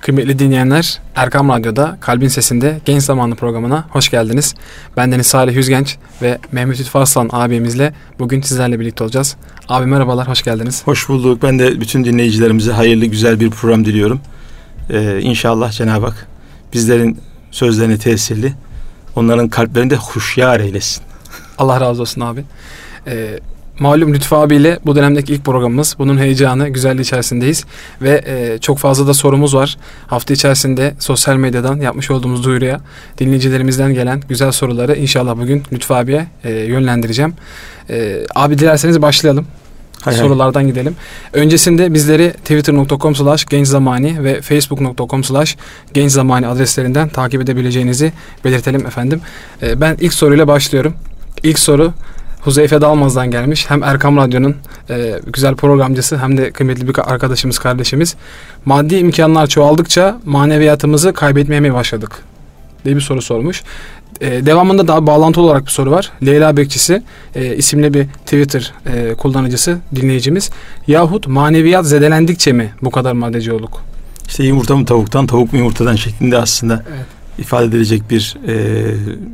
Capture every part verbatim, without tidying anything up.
Kıymetli dinleyenler, Erkam Radyo'da Kalbin Sesi'nde Genç Zamanı programına hoş geldiniz. Ben Deniz Salih Yüzgenç ve Mehmet Lütfü Arslan abimizle bugün sizlerle birlikte olacağız. Abi merhabalar, hoş geldiniz. Hoş bulduk. Ben de bütün dinleyicilerimize hayırlı, güzel bir program diliyorum. Ee, İnşallah Cenab-ı Hak bizlerin sözlerine tesirli, onların kalplerinde huşyar eylesin. Allah razı olsun abi. Ee, Malum Lütfü abiyle bu dönemdeki ilk programımız. Bunun heyecanı, güzelliği içerisindeyiz. Ve e, çok fazla da sorumuz var. Hafta içerisinde sosyal medyadan yapmış olduğumuz duyuruya dinleyicilerimizden gelen güzel soruları inşallah bugün Lütfü abiye e, yönlendireceğim. E, abi dilerseniz başlayalım. Hay Sorulardan hay. gidelim. Öncesinde bizleri twitter nokta com slash gençzamani ve facebook nokta com slash gençzamani adreslerinden takip edebileceğinizi belirtelim efendim. E, ben ilk soruyla başlıyorum. İlk soru Huzeyfe Dalmaz'dan gelmiş. Hem Erkam Radyo'nun e, güzel programcısı hem de kıymetli bir arkadaşımız, kardeşimiz. Maddi imkanlar çoğaldıkça maneviyatımızı kaybetmeye mi başladık diye bir soru sormuş. E, devamında daha bağlantılı olarak bir soru var. Leyla Bekçisi e, isimli bir Twitter e, kullanıcısı, dinleyicimiz. Yahut maneviyat zedelendikçe mi bu kadar maddeci olduk? İşte yumurta mı tavuktan, tavuk mu yumurtadan şeklinde aslında evet. ifade edilecek bir e,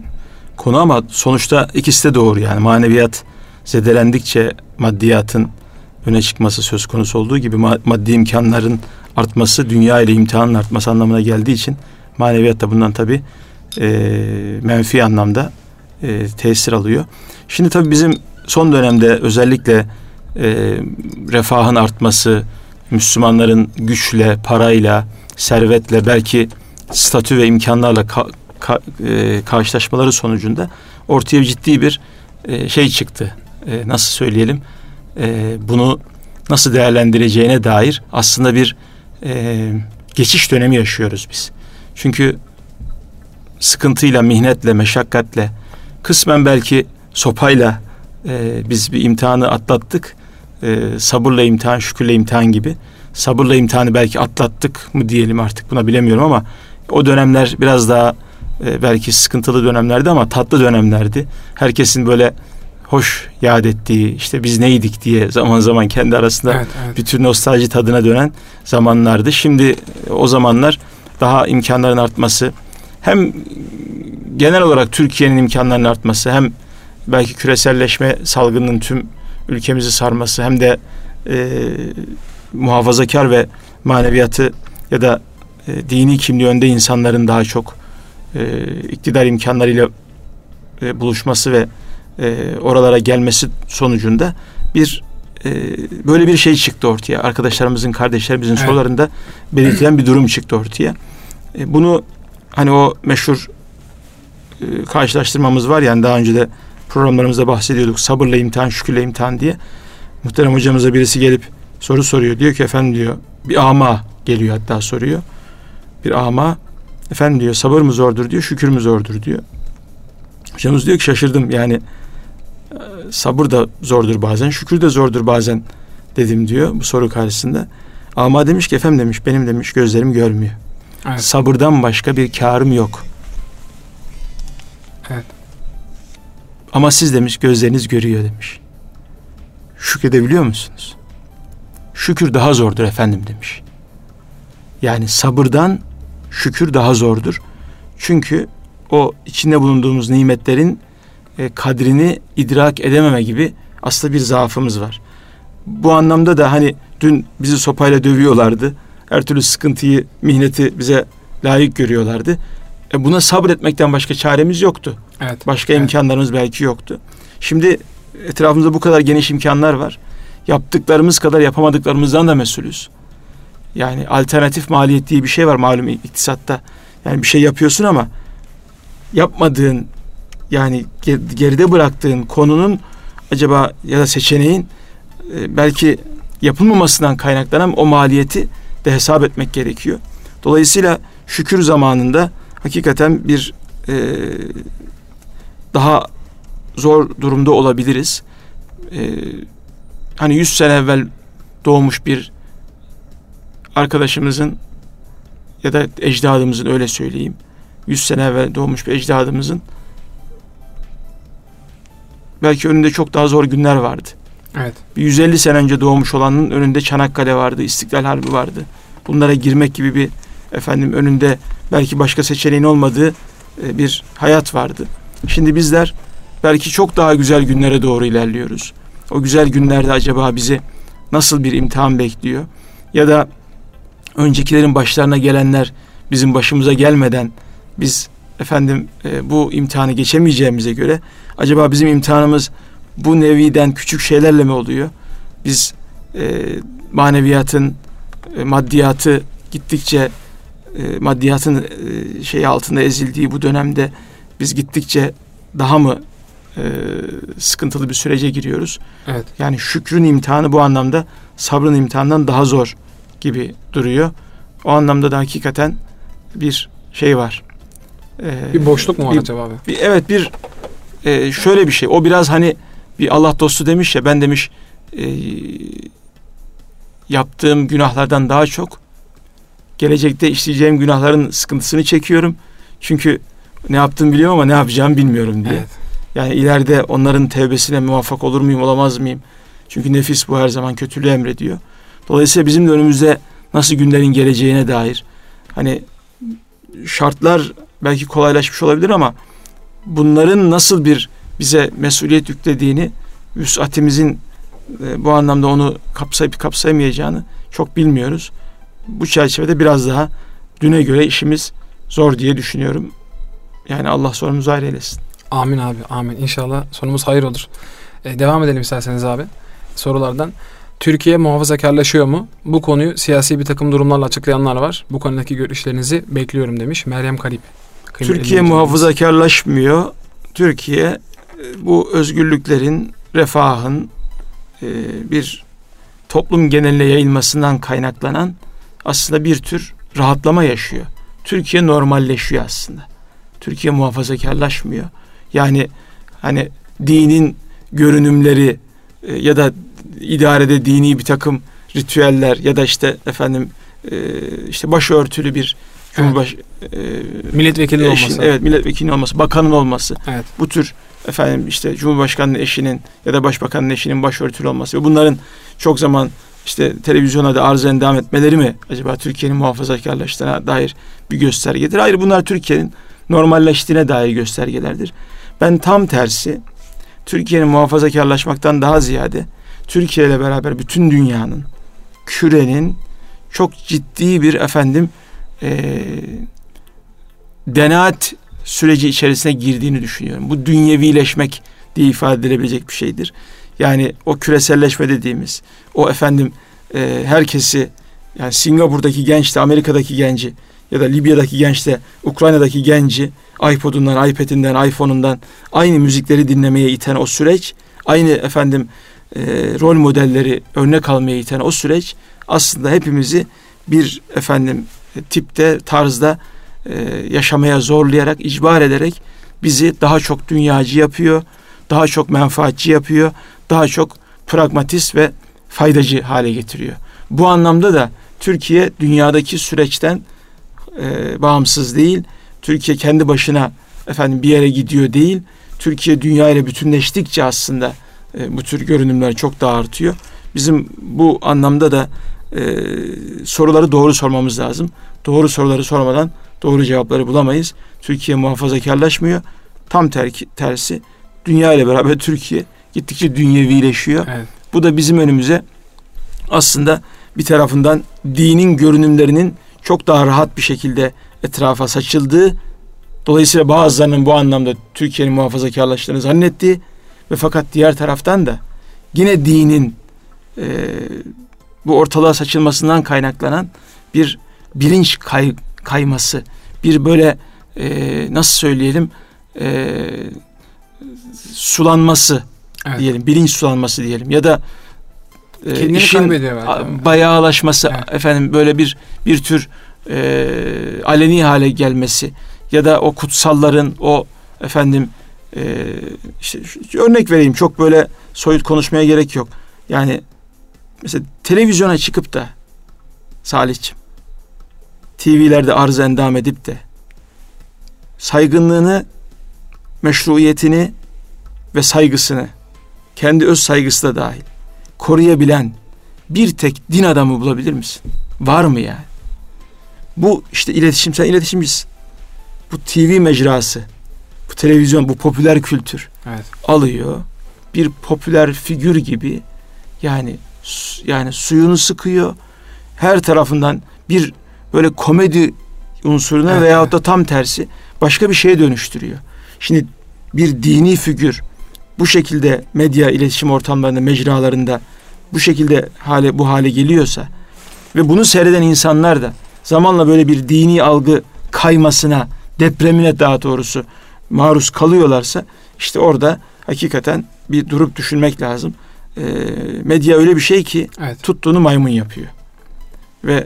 konu ama sonuçta ikisi de doğru. Yani maneviyat zedelendikçe maddiyatın öne çıkması söz konusu olduğu gibi maddi imkanların artması dünya ile imtihanın artması anlamına geldiği için maneviyat da bundan tabii e, menfi anlamda e, tesir alıyor. Şimdi tabii bizim son dönemde özellikle e, refahın artması, Müslümanların güçle, parayla, servetle, belki statü ve imkanlarla ka- ka- e, karşılaşmaları sonucunda ortaya ciddi bir e, şey çıktı. E, nasıl söyleyelim? E, bunu nasıl değerlendireceğine dair aslında bir e, geçiş dönemi yaşıyoruz biz. Çünkü sıkıntıyla, mihnetle, meşakkatle, kısmen belki sopayla e, biz bir imtihanı atlattık. E, sabırla imtihan, şükürle imtihan gibi. Sabırla imtihanı belki atlattık mı diyelim artık, buna bilemiyorum ama o dönemler biraz daha e, belki sıkıntılı dönemlerdi ama tatlı dönemlerdi. Herkesin böyle hoş yad ettiği, işte biz neydik diye zaman zaman kendi arasında evet, evet. bir tür nostalji tadına dönen zamanlardı. Şimdi o zamanlar daha imkanların artması, hem genel olarak Türkiye'nin imkanlarının artması, hem belki küreselleşme salgının tüm ülkemizi sarması, hem de e, muhafazakar ve maneviyatı ya da e, dini kimliği önde insanların daha çok e, iktidar imkanlarıyla e, buluşması ve e, oralara gelmesi sonucunda bir e, böyle bir şey çıktı ortaya. Arkadaşlarımızın, kardeşlerimizin evet. sorularında belirtilen bir durum çıktı ortaya. E, bunu hani o meşhur e, karşılaştırmamız var, yani daha önce de programlarımızda bahsediyorduk. Sabırla imtihan, şükürle imtihan diye. Muhterem hocamıza birisi gelip soru soruyor. Diyor ki efendim diyor, bir ama geliyor hatta soruyor. Bir ama, efendim diyor, sabır mı zordur diyor, şükür mü zordur diyor. Hocamız diyor ki şaşırdım, yani sabır da zordur bazen, şükür de zordur bazen dedim diyor bu soru karşısında. Ama demiş ki efendim demiş, benim demiş gözlerim görmüyor. Evet. Sabırdan başka bir kârım yok. Evet. Ama siz demiş gözleriniz görüyor demiş. Şükredebiliyor musunuz? Şükür daha zordur efendim demiş. Yani sabırdan şükür daha zordur. Çünkü o içinde bulunduğumuz nimetlerin e, kadrini idrak edememe gibi aslında bir zaafımız var. Bu anlamda da hani dün bizi sopayla dövüyorlardı. Her türlü sıkıntıyı, mihneti bize layık görüyorlardı. E buna sabretmekten başka çaremiz yoktu. Evet, başka evet. imkanlarımız belki yoktu. Şimdi etrafımızda bu kadar geniş imkanlar var. Yaptıklarımız kadar yapamadıklarımızdan da mesulüz. Yani alternatif maliyet diye bir şey var malum iktisatta. Yani bir şey yapıyorsun ama yapmadığın, yani geride bıraktığın konunun acaba ya da seçeneğin e, belki yapılmamasından kaynaklanan o maliyeti de hesap etmek gerekiyor. Dolayısıyla şükür zamanında hakikaten bir e, daha zor durumda olabiliriz. E, hani yüz sene evvel doğmuş bir arkadaşımızın ya da ecdadımızın, öyle söyleyeyim, yüz sene evvel doğmuş bir ecdadımızın belki önünde çok daha zor günler vardı. Evet. yüz elli sene önce doğmuş olanın önünde Çanakkale vardı, İstiklal Harbi vardı. Bunlara girmek gibi bir efendim önünde belki başka seçeneğin olmadığı e, bir hayat vardı. Şimdi bizler belki çok daha güzel günlere doğru ilerliyoruz. O güzel günlerde acaba bizi nasıl bir imtihan bekliyor? Ya da öncekilerin başlarına gelenler bizim başımıza gelmeden biz efendim e, bu imtihanı geçemeyeceğimize göre acaba bizim imtihanımız bu neviden küçük şeylerle mi oluyor? Biz e, maneviyatın, e, maddiyatı gittikçe e, maddiyatın e, şey altında ezildiği bu dönemde biz gittikçe daha mı e, sıkıntılı bir sürece giriyoruz? Evet. Yani şükrün imtihanı bu anlamda sabrın imtihanından daha zor gibi duruyor. O anlamda da hakikaten bir şey var. Ee, bir boşluk mu var bir, acaba abi? Bir, evet bir e, şöyle bir şey. O biraz hani bir Allah dostu demiş ya, ben demiş e, yaptığım günahlardan daha çok gelecekte işleyeceğim günahların sıkıntısını çekiyorum. Çünkü ne yaptığımı biliyorum ama ne yapacağımı bilmiyorum diye. Evet. Yani ileride onların tevbesine muvaffak olur muyum, olamaz mıyım? Çünkü nefis bu her zaman kötülüğü emrediyor. Dolayısıyla bizim de önümüzde nasıl günlerin geleceğine dair hani şartlar belki kolaylaşmış olabilir ama bunların nasıl bir bize mesuliyet yüklediğini, vüs'atimizin e, bu anlamda onu kapsayıp kapsayamayacağını çok bilmiyoruz. Bu çerçevede biraz daha düne göre işimiz zor diye düşünüyorum. Yani Allah sonumuzu hayır eylesin. Amin abi, amin. İnşallah sonumuz hayır olur. Ee, devam edelim isterseniz abi sorulardan. Türkiye muhafazakarlaşıyor mu? Bu konuyu siyasi bir takım durumlarla açıklayanlar var. Bu konudaki görüşlerinizi bekliyorum demiş Meryem Kalip. Türkiye muhafazakarlaşmıyor. Türkiye bu özgürlüklerin, refahın bir toplum geneline yayılmasından kaynaklanan aslında bir tür rahatlama yaşıyor. Türkiye normalleşiyor aslında. Türkiye muhafazakarlaşmıyor. Yani hani dinin görünümleri ya da idarede dini bir takım ritüeller ya da işte efendim işte başörtülü bir Cumhurbaş evet. e, milletvekili eşin, olması. Evet, milletvekili olması, bakanın olması. Evet. Bu tür efendim işte Cumhurbaşkanının eşinin ya da başbakanın eşinin başörtülü olması ve bunların çok zaman işte televizyona da arz endam etmeleri mi acaba Türkiye'nin muhafazakarlaştığına dair bir göstergedir? Hayır, bunlar Türkiye'nin normalleştiğine dair göstergelerdir. Ben tam tersi Türkiye'nin muhafazakarlaşmaktan daha ziyade Türkiye ile beraber bütün dünyanın, kürenin çok ciddi bir efendim e, denaat süreci içerisine girdiğini düşünüyorum. Bu dünyevileşmek diye ifade edilebilecek bir şeydir. Yani o küreselleşme dediğimiz, o efendim e, herkesi, yani Singapur'daki genç de Amerika'daki genci ya da Libya'daki genç de Ukrayna'daki genci iPod'undan, iPad'inden, iPhone'undan aynı müzikleri dinlemeye iten o süreç, aynı efendim e, rol modelleri örnek almaya iten o süreç aslında hepimizi bir efendim tipte, tarzda e, yaşamaya zorlayarak, icbar ederek bizi daha çok dünyacı yapıyor, daha çok menfaatçi yapıyor, daha çok pragmatist ve faydacı hale getiriyor. Bu anlamda da Türkiye dünyadaki süreçten e, bağımsız değil. Türkiye kendi başına efendim bir yere gidiyor değil. Türkiye dünya ile bütünleştikçe aslında e, bu tür görünümler çok daha artıyor. Bizim bu anlamda da e, soruları doğru sormamız lazım. Doğru soruları sormadan doğru cevapları bulamayız. Türkiye muhafazakarlaşmıyor. Tam ter- tersi dünya ile beraber Türkiye gittikçe dünyevileşiyor. Evet. Bu da bizim önümüze aslında bir tarafından dinin görünümlerinin çok daha rahat bir şekilde etrafa saçıldığı, dolayısıyla bazılarının bu anlamda Türkiye'nin muhafazakarlaştığını zannettiği ve fakat diğer taraftan da yine dinin e, bu ortalığa saçılmasından kaynaklanan bir bilinç kay, kayması, bir böyle e, nasıl söyleyelim e, sulanması evet. diyelim, bilinç sulanması diyelim ya da e, işin bayağılaşması evet. efendim böyle bir bir tür e, aleni hale gelmesi ya da o kutsalların o efendim e, işte örnek vereyim, çok böyle soyut konuşmaya gerek yok. Yani mesela televizyona çıkıp da Salih'ciğim T V'lerde arz endam edip de saygınlığını, meşruiyetini ve saygısını, kendi öz saygısı da dahil koruyabilen bir tek din adamı bulabilir misin? Var mı yani? Bu işte iletişim, sen iletişimcisin. Bu T V mecrası, bu televizyon, bu popüler kültür evet. alıyor. Bir popüler figür gibi yani yani suyunu sıkıyor. Her tarafından bir böyle komedi unsuruna evet, veyahut da tam tersi başka bir şeye dönüştürüyor. Şimdi bir dini figür bu şekilde medya iletişim ortamlarında, mecralarında bu şekilde hale bu hale geliyorsa ve bunu seyreden insanlar da zamanla böyle bir dini algı kaymasına, depremine daha doğrusu maruz kalıyorlarsa işte orada hakikaten bir durup düşünmek lazım. E, medya öyle bir şey ki evet, tuttuğunu maymun yapıyor. Ve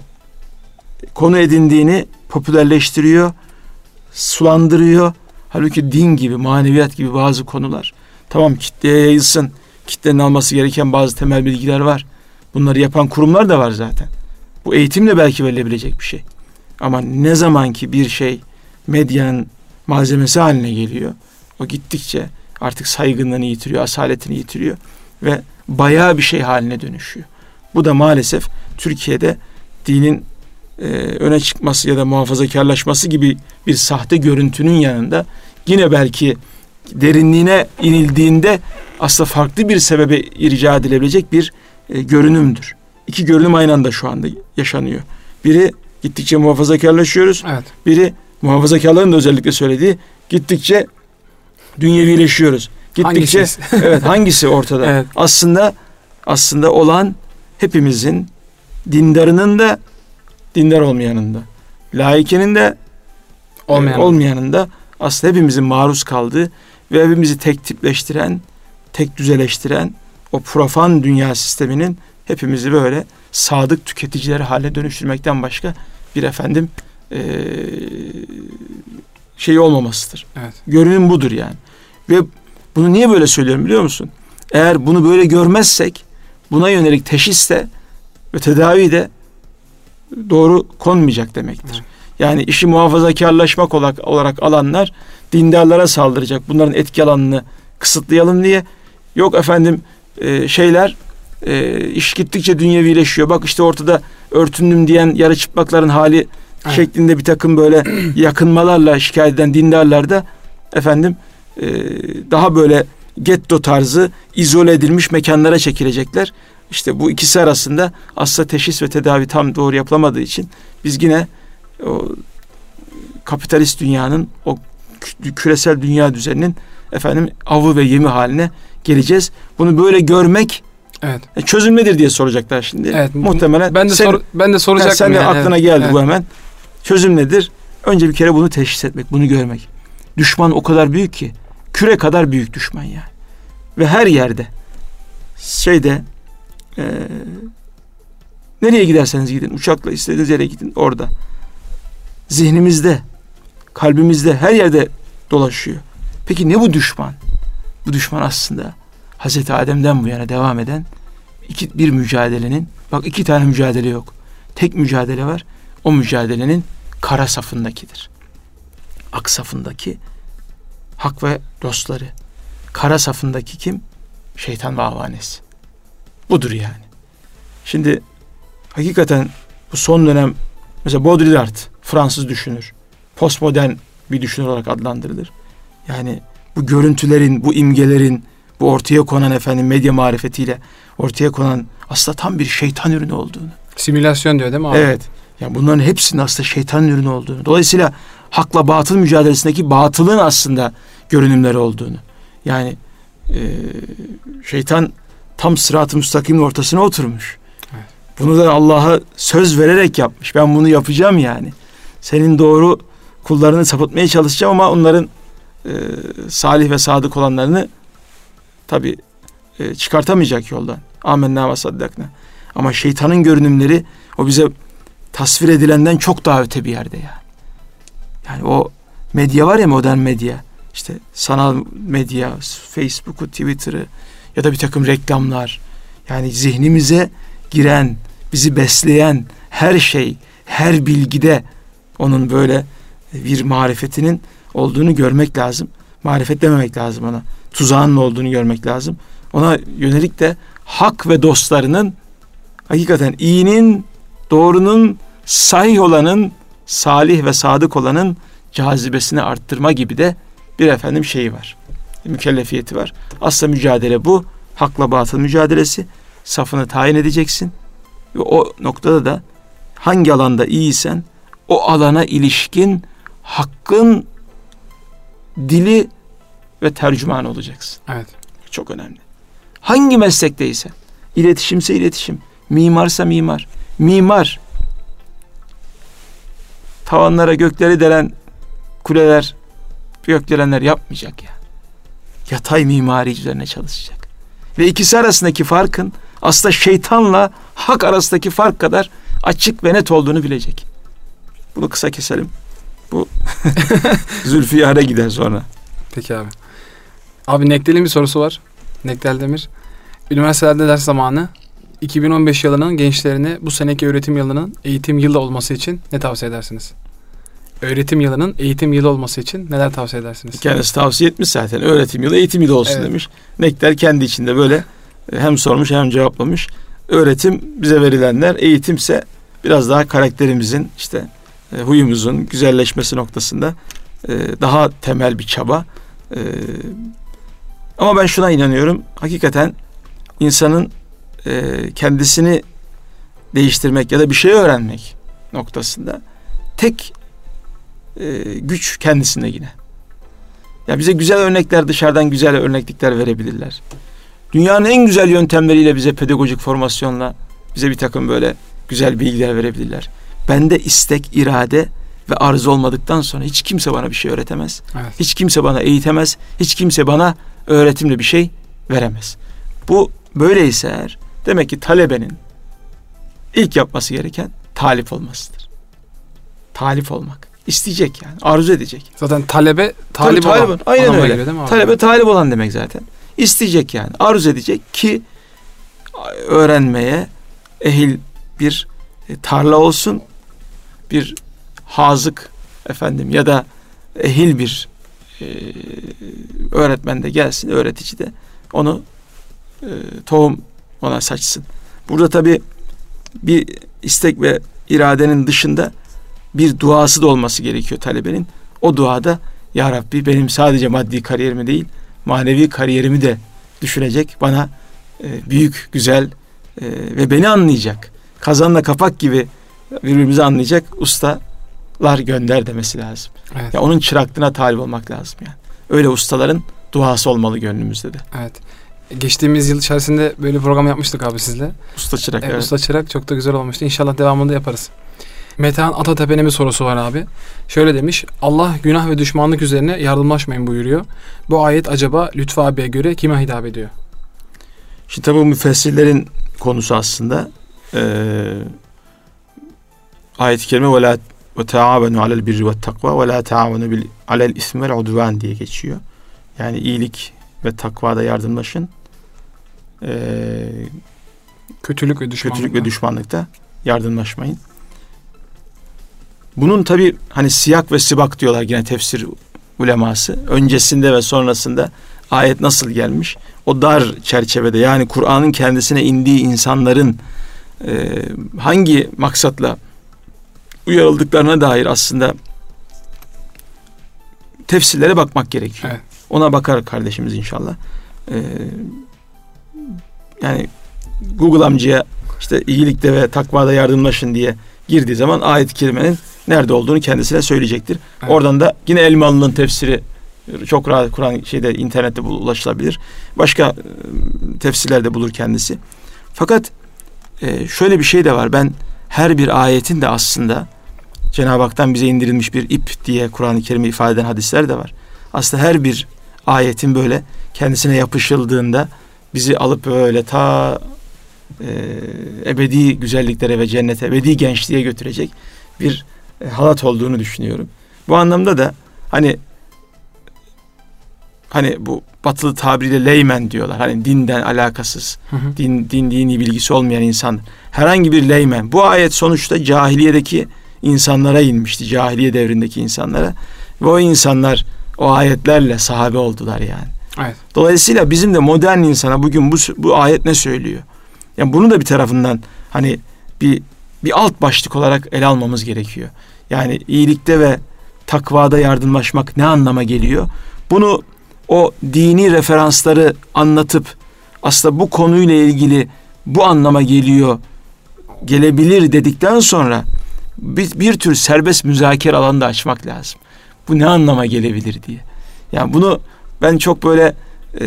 konu edindiğini popülerleştiriyor, sulandırıyor. Halbuki din gibi, maneviyat gibi bazı konular tamam kitleye yayılsın, kitlenin alması gereken bazı temel bilgiler var. Bunları yapan kurumlar da var zaten. Bu eğitimle belki verilebilecek bir şey. Ama ne zaman ki bir şey medyanın malzemesi haline geliyor, o gittikçe artık saygınlığını yitiriyor, asaletini yitiriyor ve bayağı bir şey haline dönüşüyor. Bu da maalesef Türkiye'de dinin e, öne çıkması ya da muhafazakarlaşması gibi bir sahte görüntünün yanında yine belki derinliğine inildiğinde aslında farklı bir sebebe irca edilebilecek bir e, görünümdür. İki görünüm aynı anda şu anda yaşanıyor. Biri gittikçe muhafazakarlaşıyoruz. Evet. Biri muhafazakarların da özellikle söylediği gittikçe dünyevileşiyoruz. Gittikçe hangisi? Evet, hangisi ortada? Evet. Aslında aslında olan hepimizin, dindarının da dindar olmayanın da, laikinin de Olmayan. olmayanın da aslında hepimizin maruz kaldığı ve hepimizi tek tipleştiren, tek düzeleştiren o profan dünya sisteminin hepimizi böyle sadık tüketicileri haline dönüştürmekten başka bir efendim ee, şey olmamasıdır. Evet. Görünüm budur yani. Ve bunu niye böyle söylüyorum biliyor musun? Eğer bunu böyle görmezsek buna yönelik teşhis de ve tedavi de doğru konmayacak demektir. Evet. Yani işi muhafazakarlaşmak olarak, olarak alanlar dindarlara saldıracak. Bunların etki alanını kısıtlayalım diye. Yok efendim e, şeyler e, iş gittikçe dünyevileşiyor. Bak işte ortada örtündüm diyen yarı çıplakların hali evet, şeklinde bir takım böyle yakınmalarla şikayet eden dindarlar da efendim e, daha böyle getto tarzı izole edilmiş mekanlara çekilecekler. İşte bu ikisi arasında aslında teşhis ve tedavi tam doğru yapılamadığı için biz yine o kapitalist dünyanın, o küresel dünya düzeninin efendim avı ve yemi haline geleceğiz. Bunu böyle görmek evet, çözüm nedir diye soracaklar şimdi. Evet, muhtemelen ben de sen, sor, ben de soracaktım. Sen de yani, aklına evet, geldi evet, bu hemen. Çözüm nedir? Önce bir kere bunu teşhis etmek, bunu görmek. Düşman o kadar büyük ki, küre kadar büyük düşman yani. Ve her yerde şeyde e, nereye giderseniz gidin, uçakla istediğiniz yere gidin, orada. Zihnimizde, kalbimizde, her yerde dolaşıyor. Peki ne bu düşman? Bu düşman aslında Hazreti Adem'den bu yana devam eden iki, bir mücadelenin, bak iki tane mücadele yok. Tek mücadele var. O mücadelenin kara safındakidir. Ak safındaki hak ve dostları. Kara safındaki kim? Şeytan ve avanesi. Budur yani. Şimdi hakikaten bu son dönem mesela Baudrillard, Fransız düşünür. Postmodern bir düşünür olarak adlandırılır. Yani bu görüntülerin, bu imgelerin, bu ortaya konan efendim medya marifetiyle ortaya konan aslında tam bir şeytan ürünü olduğunu. Simülasyon diyor değil mi abi? Evet. Yani bunların hepsinin aslında şeytan ürünü olduğunu. Dolayısıyla hakla batıl mücadelesindeki batılın aslında görünümleri olduğunu. Yani e, şeytan tam sırat-ı müstakimin ortasına oturmuş. Evet. Bunu da Allah'a söz vererek yapmış. Ben bunu yapacağım yani. Senin doğru kullarını sapıtmaya çalışacağım ama onların e, salih ve sadık olanlarını tabii e, çıkartamayacak yoldan. Amenna ve saddakna. Ama şeytanın görünümleri o bize tasvir edilenden çok daha öte bir yerde yani. Yani o medya var ya, modern medya. İşte sanal medya, Facebook'u, Twitter'ı ya da bir takım reklamlar. Yani zihnimize giren, bizi besleyen her şey, her bilgide onun böyle bir marifetinin olduğunu görmek lazım. Marifet dememek lazım ona. Tuzağının olduğunu görmek lazım. Ona yönelik de hak ve dostlarının hakikaten iyinin, doğrunun, sahih olanın, salih ve sadık olanın cazibesini arttırma gibi de bir efendim şeyi var. Mükellefiyeti var. Aslında mücadele bu. Hakla batıl mücadelesi. Safını tayin edeceksin. Ve o noktada da hangi alanda iyiysen o alana ilişkin hakkın dili ve tercümanı olacaksın. Evet. Çok önemli. Hangi meslekteyse, iletişimse iletişim, mimarsa mimar. Mimar tavanlara gökleri delen kuleler, gökdelenler yapmayacak ya. Yatay mimari üzerine çalışacak. Ve ikisi arasındaki farkın aslında şeytanla hak arasındaki fark kadar açık ve net olduğunu bilecek. Bunu kısa keselim. Bu Zülfiyar'a gider sonra. Peki abi. Abi Nekdel'in bir sorusu var. Nekdel Demir. Üniversitelerde ders zamanı iki bin on beş yılının gençlerine bu seneki öğretim yılının eğitim yılı olması için ne tavsiye edersiniz? Öğretim yılının eğitim yılı olması için neler tavsiye edersiniz? Kendisi tavsiye etmiş zaten. Öğretim yılı eğitim yılı olsun evet. demiş. Nekdel kendi içinde böyle hem sormuş hem cevaplamış. Öğretim bize verilenler, eğitimse biraz daha karakterimizin işte e, huyumuzun güzelleşmesi noktasında e, daha temel bir çaba. E, ama ben şuna inanıyorum. Hakikaten insanın e, kendisini değiştirmek ya da bir şey öğrenmek noktasında tek e, güç kendisinde yine. Ya bize güzel örnekler, dışarıdan güzel örneklikler verebilirler. Dünyanın en güzel yöntemleriyle bize pedagojik formasyonla bize bir takım böyle güzel bilgiler verebilirler. Bende istek, irade ve arzu olmadıktan sonra hiç kimse bana bir şey öğretemez. Evet. Hiç kimse bana eğitemez. Hiç kimse bana öğretimli bir şey veremez. Bu böyleyse eğer demek ki talebenin ilk yapması gereken talip olmasıdır. Talip olmak. İsteyecek yani. Arzu edecek. Zaten talebe talip Tabii, olan. Talip, aynen öyle. Geliyor, talebe talip olan demek zaten. İsteyecek yani. Arzu edecek ki öğrenmeye ehil bir tarla olsun. Bir hazık efendim ya da ehil bir e, öğretmen de gelsin, öğretici de onu e, tohum ona saçsın. Burada tabii bir istek ve iradenin dışında bir duası da olması gerekiyor talebenin. O duada ya Rabbi benim sadece maddi kariyerimi değil manevi kariyerimi de düşünecek, bana e, büyük, güzel e, ve beni anlayacak, kazanla kapak gibi birbirimizi anlayacak ustalar gönder demesi lazım. Evet. Ya onun çıraklığına talip olmak lazım yani. Öyle ustaların duası olmalı gönlümüzde de. Evet. Geçtiğimiz yıl içerisinde böyle bir program yapmıştık abi sizle. Usta çırak. Evet, evet. Usta çırak çok da güzel olmuştu. İnşallah devamında yaparız. Metehan Atatepe'nin bir sorusu var abi. Şöyle demiş. Allah günah ve düşmanlık üzerine yardımlaşmayın buyuruyor. Bu ayet acaba Lütfü abiye göre kime hitap ediyor? Şimdi tabi bu müfessirlerin konusu aslında. Ee, ayet-i kerime ve la ve taavenu alel birri ve takva ve la taavenu bil alel ismi vel udvan diye geçiyor. Yani iyilik ve takvada yardımlaşın. Ee, kötülük ve düşmanlıkta. Kötülük ve düşmanlıkta yardımlaşmayın. Bunun tabi hani siyak ve sibak diyorlar yine tefsir uleması. Öncesinde ve sonrasında ayet nasıl gelmiş? O dar çerçevede yani Kur'an'ın kendisine indiği insanların e, hangi maksatla uyarıldıklarına dair aslında tefsirlere bakmak gerekiyor. Evet. Ona bakar kardeşimiz inşallah. Ee, yani Google amcaya işte iyilikte ve takvada yardımlaşın diye girdiği zaman ayet-i kerimenin nerede olduğunu kendisine söyleyecektir. Evet. Oradan da yine Elmalı'nın tefsiri çok rahat Kur'an şeyde internette ulaşılabilir. Başka e, tefsirlerde bulur kendisi. Fakat e, şöyle bir şey de var. Ben her bir ayetin de aslında Cenab-ı Hak'tan bize indirilmiş bir ip diye Kur'an-ı Kerim'i ifade eden hadisler de var. Aslında her bir ayetin böyle kendisine yapışıldığında bizi alıp böyle ta e, ebedi güzelliklere ve cennete, ebedi gençliğe götürecek bir e, halat olduğunu düşünüyorum. Bu anlamda da hani hani bu batılı tabiriyle leymen diyorlar. Hani dinden alakasız, hı hı. din din dini bilgisi olmayan insan. Herhangi bir leymen. Bu ayet sonuçta cahiliyedeki insanlara inmişti. Cahiliye devrindeki insanlara. Ve o insanlar o ayetlerle sahabe oldular yani. Evet. Dolayısıyla bizim de modern insana bugün bu bu ayet ne söylüyor? Yani bunu da bir tarafından hani bir bir alt başlık olarak ele almamız gerekiyor. Yani iyilikte ve takvada yardımlaşmak ne anlama geliyor? Bunu o dini referansları anlatıp aslında bu konuyla ilgili bu anlama geliyor, gelebilir dedikten sonra bir, bir tür serbest müzakere alanı da açmak lazım. Bu ne anlama gelebilir diye. Yani bunu ben çok böyle e,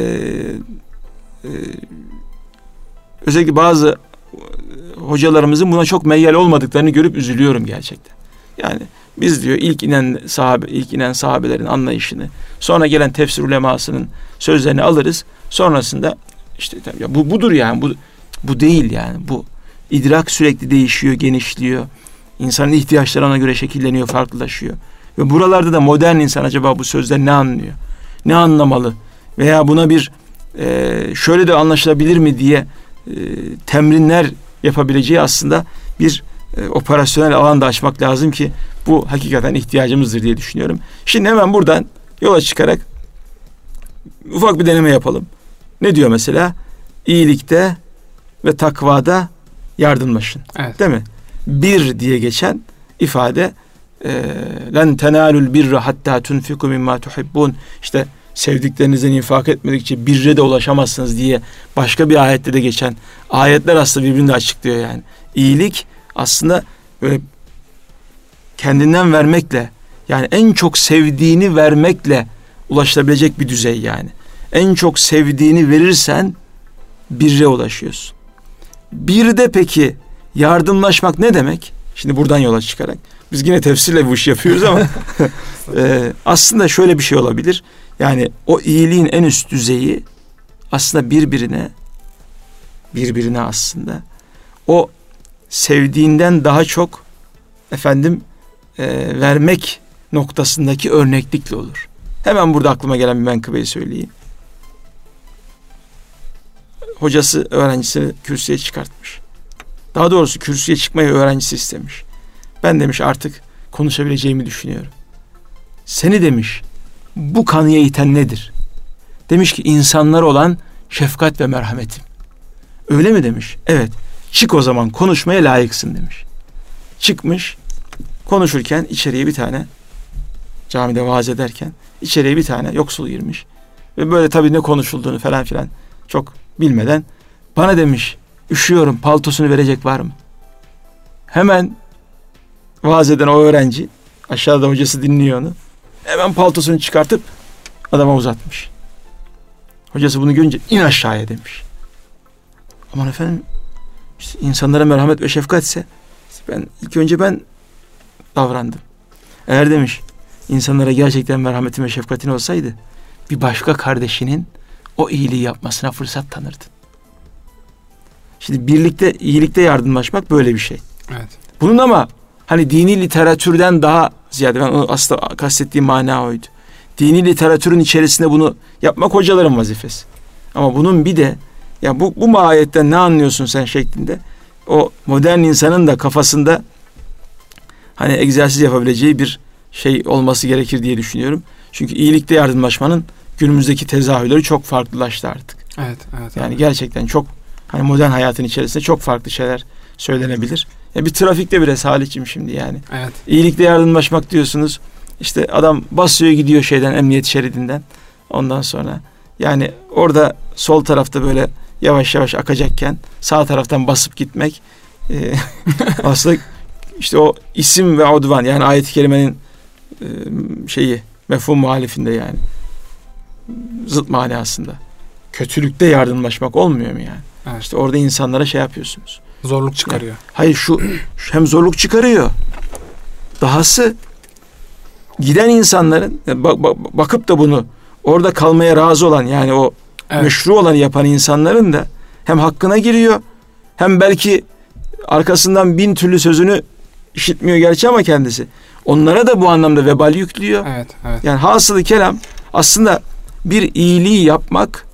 e, özellikle bazı hocalarımızın buna çok meyyal olmadıklarını görüp üzülüyorum gerçekten. Yani biz diyor ilk inen sahabe, ilk inen sahabelerin anlayışını, sonra gelen tefsir ulemasının sözlerini alırız. Sonrasında işte ya bu budur yani. Bu bu değil yani. Bu idrak sürekli değişiyor, genişliyor. İnsanın ihtiyaçları ona göre şekilleniyor, farklılaşıyor. Ve buralarda da modern insan acaba bu sözden ne anlıyor? Ne anlamalı? Veya buna bir e, şöyle de anlaşılabilir mi diye e, temrinler yapabileceği aslında bir e, operasyonel alan da açmak lazım ki bu hakikaten ihtiyacımızdır diye düşünüyorum. Şimdi hemen buradan yola çıkarak ufak bir deneme yapalım. Ne diyor mesela? İyilikte ve takvada yardımlaşın. Evet. Değil mi? Bir diye geçen ifade len tenalul birra hatta tunfiku mimma tuhibbun. İşte sevdiklerinizden infak etmedikçe birre de ulaşamazsınız diye başka bir ayette de geçen ayetler aslında birbirini açıklıyor yani. İyilik aslında böyle kendinden vermekle, yani en çok sevdiğini vermekle ulaşılabilecek bir düzey yani. En çok sevdiğini verirsen birre ulaşıyorsun. Bir de peki yardımlaşmak ne demek? Şimdi buradan yola çıkarak biz yine tefsirle bu işi yapıyoruz ama e, aslında şöyle bir şey olabilir. Yani o iyiliğin en üst düzeyi aslında birbirine birbirine aslında o sevdiğinden daha çok efendim e, vermek noktasındaki örneklikle olur. Hemen burada aklıma gelen bir menkıbeyi söyleyeyim. Hocası öğrencisini kürsüye çıkartmış. Daha doğrusu kürsüye çıkmayı öğrencisi istemiş. Ben demiş artık konuşabileceğimi düşünüyorum. Seni demiş bu kanıya iten nedir? Demiş ki insanlara olan şefkat ve merhametim. Öyle mi demiş? Evet. Çık o zaman konuşmaya layıksın demiş. Çıkmış konuşurken içeriye bir tane camide vaaz ederken içeriye bir tane yoksul girmiş. Ve böyle tabii ne konuşulduğunu falan filan çok bilmeden bana demiş üşüyorum paltosunu verecek var mı? Hemen vaaz eden o öğrenci aşağıda hocası dinliyor onu. Hemen paltosunu çıkartıp adama uzatmış. Hocası bunu görünce in aşağıya demiş. Aman efendim işte insanlara merhamet ve şefkatse ben ilk önce ben davrandım. Eğer demiş insanlara gerçekten merhametin ve şefkatin olsaydı bir başka kardeşinin o iyiliği yapmasına fırsat tanırdın. Şimdi birlikte, iyilikte yardımlaşmak böyle bir şey. Evet. Bunun ama hani dini literatürden daha ziyade, ben aslında kastettiğim mana oydu. Dini literatürün içerisinde bunu yapmak hocaların vazifesi. Ama bunun bir de ya bu, bu mahiyetten ne anlıyorsun sen şeklinde o modern insanın da kafasında hani egzersiz yapabileceği bir şey olması gerekir diye düşünüyorum. Çünkü iyilikte yardımlaşmanın günümüzdeki tezahürleri çok farklılaştı artık. Evet, evet. Yani evet. gerçekten çok hani modern hayatın içerisinde çok farklı şeyler söylenebilir. Ya bir trafikte bile Salih'cim şimdi yani. Evet. İyilikle yardımlaşmak diyorsunuz. İşte adam basıyor gidiyor şeyden, emniyet şeridinden. Ondan sonra yani orada sol tarafta böyle yavaş yavaş akacakken sağ taraftan basıp gitmek e, aslında işte o isim ve udvan yani ayet-i kerimenin e, şeyi mefhum muhalifinde yani zıt manasında. Kötülükte yardımlaşmak olmuyor mu yani? Evet. İşte orada insanlara şey yapıyorsunuz. Zorluk çıkarıyor. Yani, hayır şu hem zorluk çıkarıyor. Dahası giden insanların bak, bak, bakıp da bunu orada kalmaya razı olan yani o evet. meşru olanı yapan insanların da hem hakkına giriyor hem belki arkasından bin türlü sözünü işitmiyor gerçi ama kendisi. Onlara da bu anlamda vebal yüklüyor. Evet, evet. Yani hasılı kelam aslında bir iyiliği yapmak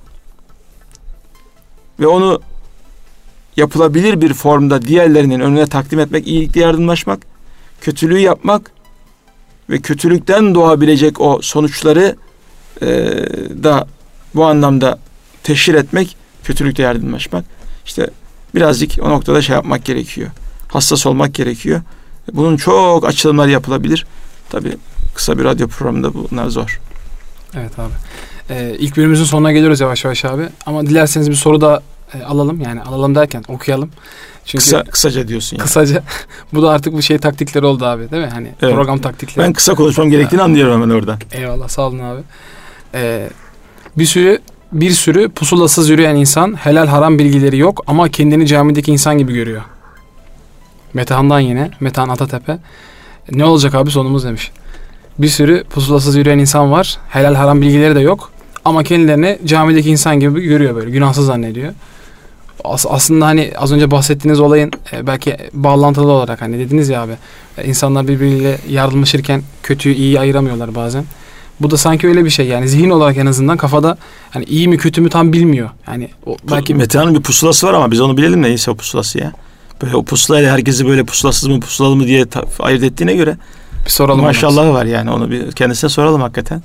ve onu yapılabilir bir formda diğerlerinin önüne takdim etmek, iyilikle yardımlaşmak, kötülüğü yapmak ve kötülükten doğabilecek o sonuçları e, da bu anlamda teşhir etmek, kötülükle yardımlaşmak. İşte birazcık o noktada şey yapmak gerekiyor. Hassas olmak gerekiyor. Bunun çok açılımlar yapılabilir. Tabii kısa bir radyo programında bunlar zor. Evet abi. Ee, ilk bölümümüzün sonuna geliyoruz yavaş yavaş abi. Ama dilerseniz bir soru da e, alalım. Yani alalım derken okuyalım. Çünkü kısa kısaca diyorsun yani. Kısaca. Bu da artık bu şey taktikleri oldu abi, değil mi? Hani evet. Program taktikleri. Ben kısa konuşmam gerektiğini anlıyorum hemen oradan. Eyvallah, sağ olun abi. Ee, bir sürü bir sürü pusulasız yürüyen insan, helal haram bilgileri yok ama kendini camideki insan gibi görüyor. Metehan'dan yine. Metehan Atatepe. Ne olacak abi sonumuz demiş. Bir sürü pusulasız yürüyen insan var. Helal haram bilgileri de yok. Ama kendilerini camideki insan gibi görüyor böyle. Günahsız zannediyor. As- aslında hani az önce bahsettiğiniz olayın e, belki bağlantılı olarak hani dediniz ya abi. E, insanlar birbiriyle yardımlaşırken kötüyü iyiyi ayıramıyorlar bazen. Bu da sanki öyle bir şey yani zihin olarak en azından kafada hani iyi mi kötü mü tam bilmiyor. Yani o, belki Metehan'ın bir pusulası var ama biz onu bilelim, neyse o pusulası ya. Böyle o pusulayla herkesi böyle pusulasız mı pusulalı mı diye ta- ayırt ettiğine göre bir soralım. Maşallahı var yani, onu bir kendisine soralım hakikaten.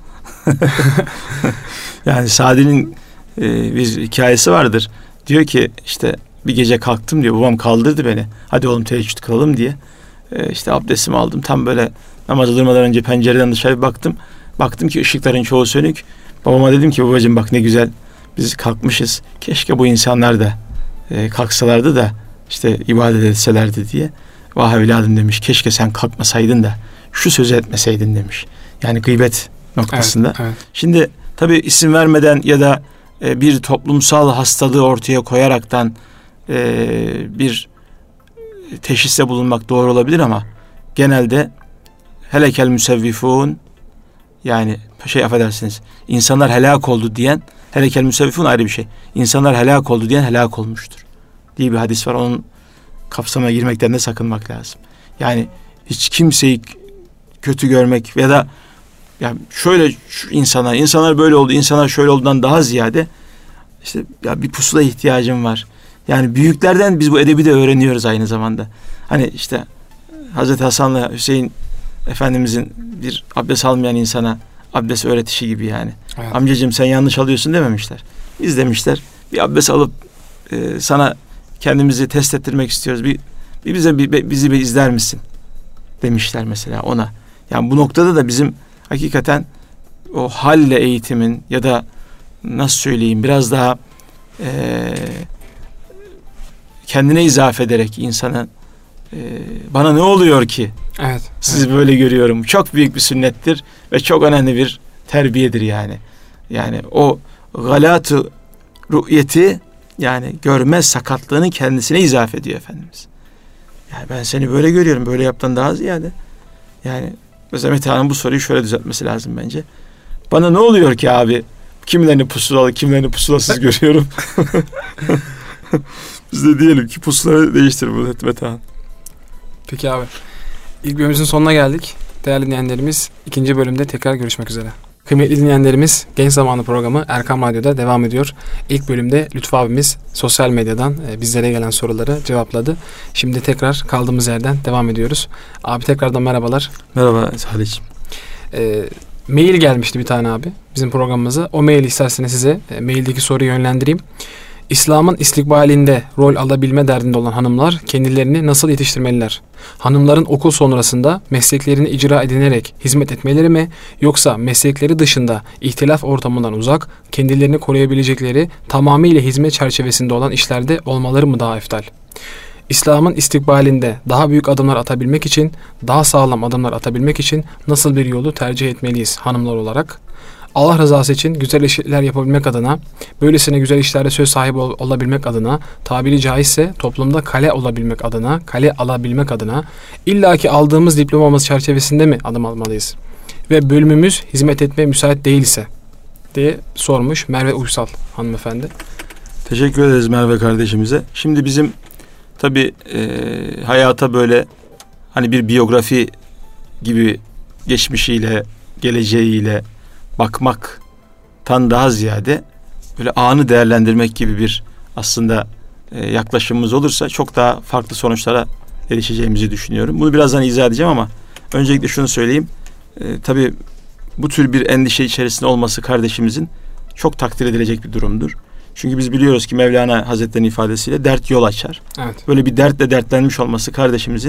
Yani Sadi'nin e, bir hikayesi vardır. Diyor ki işte bir gece kalktım diyor, babam kaldırdı beni. Hadi oğlum teheccüd kılalım diye. E, işte abdestimi aldım. Tam böyle namaza durmadan önce pencereden dışarı bir baktım. Baktım ki ışıkların çoğu sönük. Babama dedim ki babacığım bak ne güzel biz kalkmışız. Keşke bu insanlar da e, kalksalardı da işte ibadet etselerdi diye. Vah evladım demiş, keşke sen kalkmasaydın da şu sözü etmeseydin demiş. Yani gıybet noktasında. Evet, evet. Şimdi tabii isim vermeden ya da e, bir toplumsal hastalığı ortaya koyaraktan e, bir teşhiste bulunmak doğru olabilir ama genelde helekel müsevvifun, yani şey affedersiniz, insanlar helak oldu diyen, helekel müsevvifun ayrı bir şey. İnsanlar helak oldu diyen helak olmuştur diye bir hadis var. Onun kapsamına girmekten de sakınmak lazım. Yani hiç kimseyi kötü görmek ya da yani şöyle şu insanlar, insanlar böyle oldu, insanlar şöyle olduğundan daha ziyade işte ya bir pusula ihtiyacım var. Yani büyüklerden biz bu edebi de öğreniyoruz aynı zamanda. Hani işte Hazreti Hasan'la Hüseyin Efendimizin bir abdest almayan insana abdest öğretişi gibi yani. Evet. Amcacığım sen yanlış alıyorsun dememişler. Biz demişler bir abdest alıp e, sana kendimizi test ettirmek istiyoruz. Bir, bir bize bir, bizi bir izler misin demişler mesela ona. Yani bu noktada da bizim hakikaten o halle eğitimin ya da nasıl söyleyeyim biraz daha e, kendine izafe ederek insana e, bana ne oluyor ki? Evet. Sizi evet. böyle görüyorum. Çok büyük bir sünnettir ve çok önemli bir terbiyedir yani. Yani o galat-ı ru'yeti, yani görmez sakatlığını kendisine izafe ediyor Efendimiz. Yani ben seni böyle görüyorum, böyle yaptan daha ziyade. Yani mesela Metehan'ın bu soruyu şöyle düzeltmesi lazım bence. Bana ne oluyor ki abi? Kimilerini pusulalı, kimilerini pusulasız görüyorum. Biz de diyelim ki pusulaları değiştir bu Metehan. Peki abi. İlk bölümümüzün sonuna geldik. Değerli dinleyenlerimiz, ikinci bölümde tekrar görüşmek üzere. Kıymetli dinleyenlerimiz, Genç Zamanı programı Erkam Radyo'da devam ediyor. İlk bölümde Lütfü abimiz sosyal medyadan e, bizlere gelen soruları cevapladı. Şimdi tekrar kaldığımız yerden devam ediyoruz. Abi tekrardan merhabalar. Merhaba Salih'ciğim. E, mail gelmişti bir tane abi bizim programımıza. O mail isterseniz size e, maildeki soruyu yönlendireyim. İslam'ın istikbalinde rol alabilme derdinde olan hanımlar kendilerini nasıl yetiştirmeliler? Hanımların okul sonrasında mesleklerini icra edinerek hizmet etmeleri mi, yoksa meslekleri dışında ihtilaf ortamından uzak, kendilerini koruyabilecekleri tamamıyla hizmet çerçevesinde olan işlerde olmaları mı daha eftal? İslam'ın istikbalinde daha büyük adımlar atabilmek için, daha sağlam adımlar atabilmek için nasıl bir yolu tercih etmeliyiz hanımlar olarak? Allah rızası için güzel işler yapabilmek adına, böylesine güzel işlerde söz sahibi ol, olabilmek adına, tabiri caizse toplumda kale olabilmek adına, kale alabilmek adına, illaki aldığımız diplomamız çerçevesinde mi adım almalıyız? Ve bölümümüz hizmet etmeye müsait değilse diye sormuş Merve Uysal hanımefendi. Teşekkür ederiz Merve kardeşimize. Şimdi bizim tabii e, hayata böyle hani bir biyografi gibi geçmişiyle, geleceğiyle bakmaktan daha ziyade böyle anı değerlendirmek gibi bir aslında e, yaklaşımımız olursa çok daha farklı sonuçlara erişeceğimizi düşünüyorum. Bunu birazdan izah edeceğim ama öncelikle şunu söyleyeyim. E, tabii bu tür bir endişe içerisinde olması kardeşimizin çok takdir edilecek bir durumdur. Çünkü biz biliyoruz ki Mevlana Hazretleri'nin ifadesiyle dert yol açar. Evet. Böyle bir dertle dertlenmiş olması kardeşimizin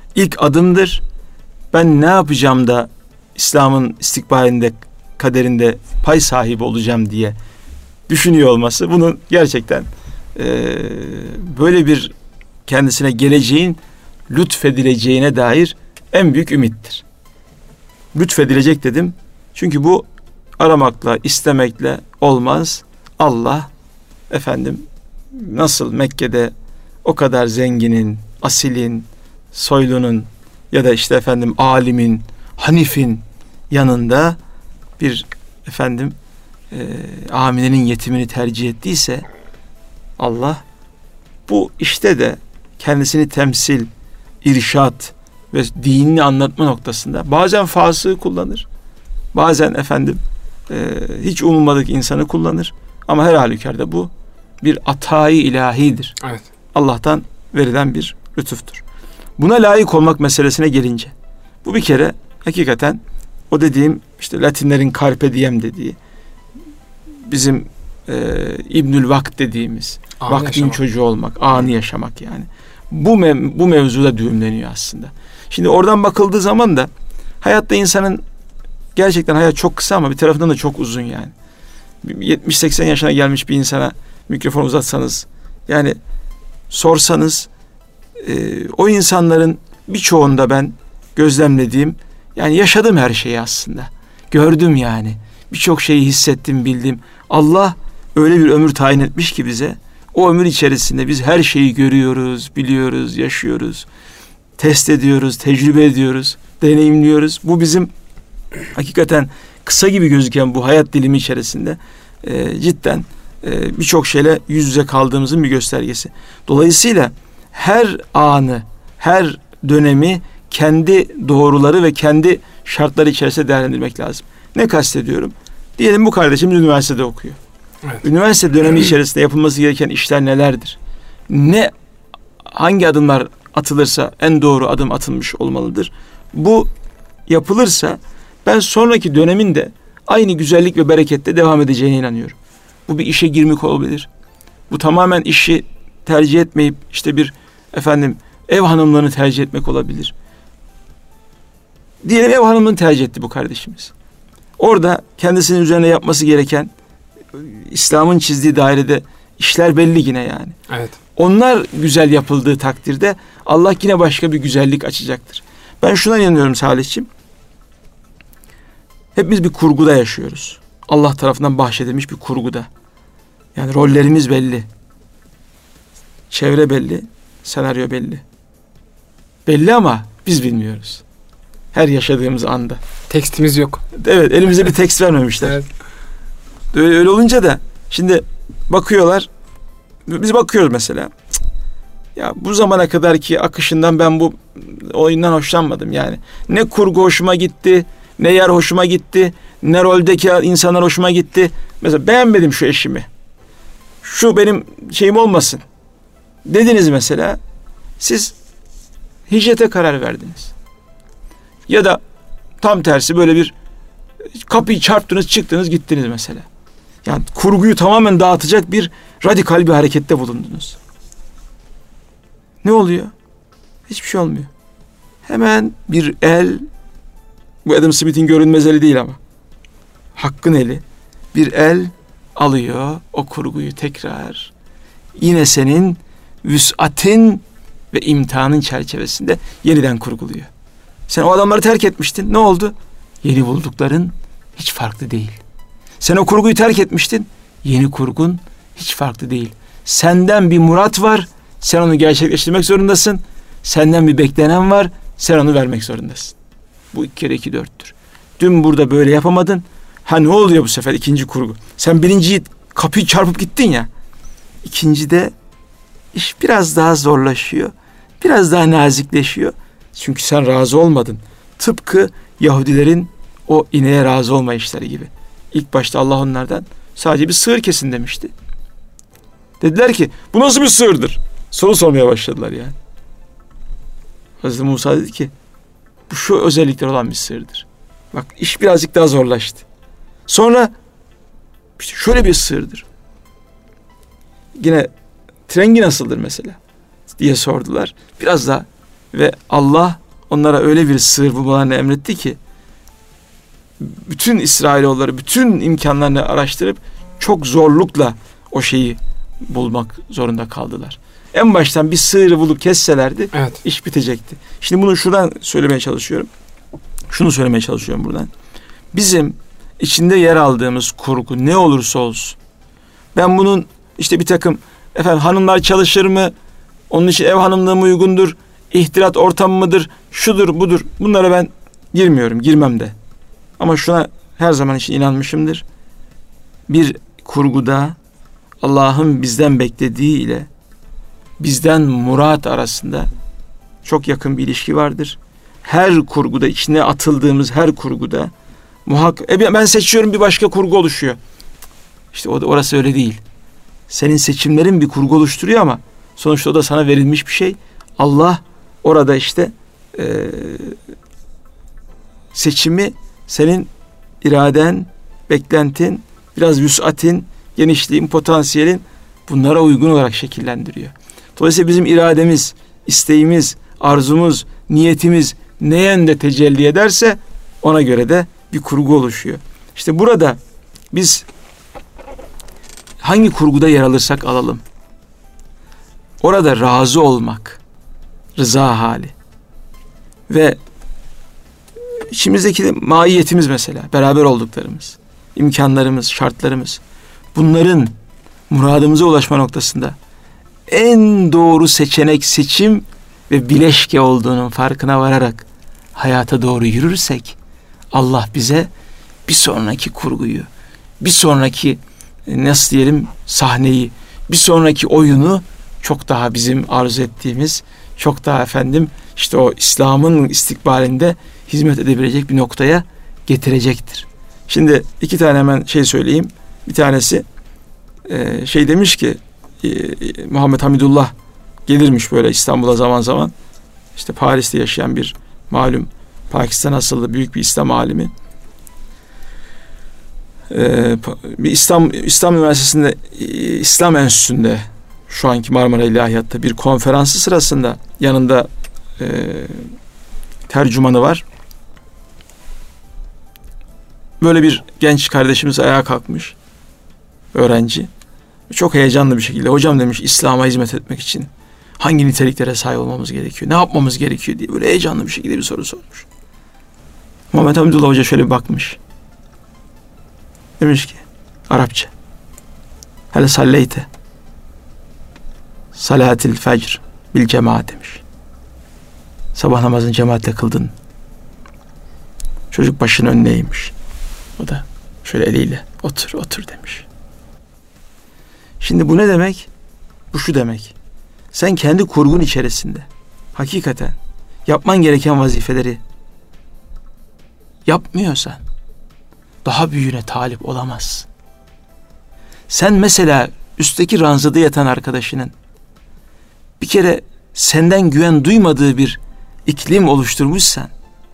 ilk adımdır. Ben ne yapacağım da İslam'ın istikbalinde, kaderinde pay sahibi olacağım diye düşünüyor olması, bunun gerçekten e, böyle bir kendisine geleceğin lütfedileceğine dair en büyük ümittir. Lütfedilecek dedim. Çünkü bu aramakla, istemekle olmaz. Allah efendim nasıl Mekke'de o kadar zenginin, asilin, soylunun ya da işte efendim alimin, hanifin yanında bir efendim e, Amine'nin yetimini tercih ettiyse, Allah bu işte de kendisini temsil, irşat ve dinini anlatma noktasında bazen fasığı kullanır. Bazen efendim e, hiç umulmadık insanı kullanır. Ama her halükarda bu bir atayı ilahidir. Evet. Allah'tan verilen bir lütuftur. Buna layık olmak meselesine gelince, bu bir kere hakikaten o dediğim işte Latinlerin carpe diem dediği, bizim e, İbnül Vakt dediğimiz Anı vaktin yaşamak. çocuğu olmak, anı yaşamak yani. Bu mev- bu mevzuda düğümleniyor aslında. Şimdi oradan bakıldığı zaman da hayatta insanın gerçekten hayat çok kısa ama bir tarafından da çok uzun yani. yetmiş seksen yaşına gelmiş bir insana mikrofon uzatsanız, yani sorsanız, e, o insanların birçoğunda ben gözlemlediğim, yani yaşadım her şeyi aslında. Gördüm yani. Birçok şeyi hissettim, bildim. Allah öyle bir ömür tayin etmiş ki bize, o ömür içerisinde biz her şeyi görüyoruz, biliyoruz, yaşıyoruz, test ediyoruz, tecrübe ediyoruz, deneyimliyoruz. Bu bizim hakikaten kısa gibi gözüken bu hayat dilimi içerisinde e, cidden e, birçok şeyle yüz yüze kaldığımızın bir göstergesi. Dolayısıyla her anı, her dönemi kendi doğruları ve kendi şartları içerisinde değerlendirmek lazım. Ne kastediyorum? Diyelim bu kardeşimiz üniversitede okuyor. Evet. Üniversite dönemi içerisinde yapılması gereken işler nelerdir? Ne, hangi adımlar atılırsa en doğru adım atılmış olmalıdır? Bu yapılırsa ben sonraki dönemin de aynı güzellik ve berekette devam edeceğine inanıyorum. Bu bir işe girmek olabilir. Bu tamamen işi tercih etmeyip işte bir efendim ev hanımlığını tercih etmek olabilir. Diyelim ev hanımlığını tercih etti bu kardeşimiz. Orada kendisinin üzerine yapması gereken, İslam'ın çizdiği dairede işler belli yine yani. Evet. Onlar güzel yapıldığı takdirde Allah yine başka bir güzellik açacaktır. Ben şuna inanıyorum Salihciğim. Hepimiz bir kurguda yaşıyoruz. Allah tarafından bahşedilmiş bir kurguda. Yani rollerimiz belli. Çevre belli. Senaryo belli. Belli ama biz bilmiyoruz. Her yaşadığımız anda. Tekstimiz yok. Evet, elimize bir tekst vermemişler. Evet. Öyle, öyle olunca da şimdi bakıyorlar. Biz bakıyoruz mesela. Cık, ya bu zamana kadarki akışından ben bu oyundan hoşlanmadım yani. Ne kurgu hoşuma gitti, ne yer hoşuma gitti, ne roldeki insanlar hoşuma gitti. Mesela beğenmedim şu eşimi. Şu benim şeyim olmasın dediniz mesela. Siz hicrete karar verdiniz. Ya da tam tersi böyle bir kapıyı çarptınız, çıktınız, gittiniz mesela. Yani kurguyu tamamen dağıtacak bir radikal bir harekette bulundunuz. Ne oluyor? Hiçbir şey olmuyor. Hemen bir el, bu Adam Smith'in görünmez eli değil ama, Hakk'ın eli, bir el alıyor o kurguyu tekrar yine senin vüs'atin ve imtihanın çerçevesinde yeniden kurguluyor. Sen o adamları terk etmiştin. Ne oldu? Yeni buldukların hiç farklı değil. Sen o kurguyu terk etmiştin. Yeni kurgun hiç farklı değil. Senden bir murat var. Sen onu gerçekleştirmek zorundasın. Senden bir beklenen var. Sen onu vermek zorundasın. Bu iki kere iki dörttür. Dün burada böyle yapamadın. Ha ne oluyor bu sefer ikinci kurgu? Sen birinciyi kapıyı çarpıp gittin ya. İkincide iş biraz daha zorlaşıyor. Biraz daha nazikleşiyor. Çünkü sen razı olmadın. Tıpkı Yahudilerin o ineğe razı olma işleri gibi. İlk başta Allah onlardan sadece bir sığır kesin demişti. Dediler ki bu nasıl bir sığırdır? Soru sormaya başladılar yani. Hazreti Musa dedi ki bu şu özellikleri olan bir sığırdır. Bak iş birazcık daha zorlaştı. Sonra işte şöyle bir sığırdır. Yine trengi nasıldır mesela diye sordular. Biraz daha Ve Allah onlara öyle bir sığır bulmalarını emretti ki bütün İsrailoğulları bütün imkanlarını araştırıp çok zorlukla o şeyi bulmak zorunda kaldılar. En baştan bir sığırı bulup kesselerdi, evet, iş bitecekti. Şimdi bunu şuradan söylemeye çalışıyorum. Şunu söylemeye çalışıyorum buradan. Bizim içinde yer aldığımız kurgu ne olursa olsun, ben bunun işte bir takım efendim hanımlar çalışır mı, onun için ev hanımlığı mı uygundur, ihtilat ortamı mıdır, şudur budur, bunlara ben girmiyorum, girmem de. Ama şuna her zaman için inanmışımdır. Bir kurguda Allah'ın bizden beklediği ile bizden murat arasında çok yakın bir ilişki vardır. Her kurguda, içine atıldığımız her kurguda muhakkak e ben seçiyorum, bir başka kurgu oluşuyor. İşte orası öyle değil. Senin seçimlerin bir kurgu oluşturuyor ama sonuçta o da sana verilmiş bir şey. Allah orada işte e, seçimi senin iraden, beklentin, biraz vüs'atin, genişliğin, potansiyelin bunlara uygun olarak şekillendiriyor. Dolayısıyla bizim irademiz, isteğimiz, arzumuz, niyetimiz ne yönde tecelli ederse ona göre de bir kurgu oluşuyor. İşte burada biz hangi kurguda yer alırsak alalım, orada razı olmak, rıza hali ve içimizdeki maiyetimiz mesela, beraber olduklarımız, imkanlarımız, şartlarımız, bunların muradımıza ulaşma noktasında en doğru seçenek, seçim ve bileşke olduğunun farkına vararak hayata doğru yürürsek, Allah bize bir sonraki kurguyu, bir sonraki nasıl diyelim sahneyi, bir sonraki oyunu çok daha bizim arzu ettiğimiz, çok daha efendim işte o İslam'ın istikbalinde hizmet edebilecek bir noktaya getirecektir. Şimdi iki tane hemen şey söyleyeyim. Bir tanesi e, şey demiş ki e, Muhammed Hamidullah gelirmiş böyle İstanbul'a zaman zaman. İşte Paris'te yaşayan bir malum Pakistan asıllı büyük bir İslam alimi. Ee, bir İslam İslam Üniversitesi'nde İslam Enstitüsü'nde şu anki Marmara İlahiyat'ta bir konferansı sırasında yanında e, tercümanı var. Böyle bir genç kardeşimiz ayağa kalkmış. Öğrenci. Çok heyecanlı bir şekilde hocam demiş, İslam'a hizmet etmek için hangi niteliklere sahip olmamız gerekiyor? Ne yapmamız gerekiyor diye böyle heyecanlı bir şekilde bir soru sormuş. Muhammed Hamidullah Hoca şöyle bir bakmış. Demiş ki Arapça. Hele salleyte salatil fecr bil cemaat demiş. Sabah namazını cemaatle kıldın. Çocuk başının önüne eğmiş. O da şöyle eliyle otur otur demiş. Şimdi bu ne demek? Bu şu demek. Sen kendi kurgun içerisinde hakikaten yapman gereken vazifeleri yapmıyorsan daha büyüğüne talip olamazsın. Sen mesela üstteki ranzada yatan arkadaşının bir kere senden güven duymadığı bir iklim oluşturmuşsan,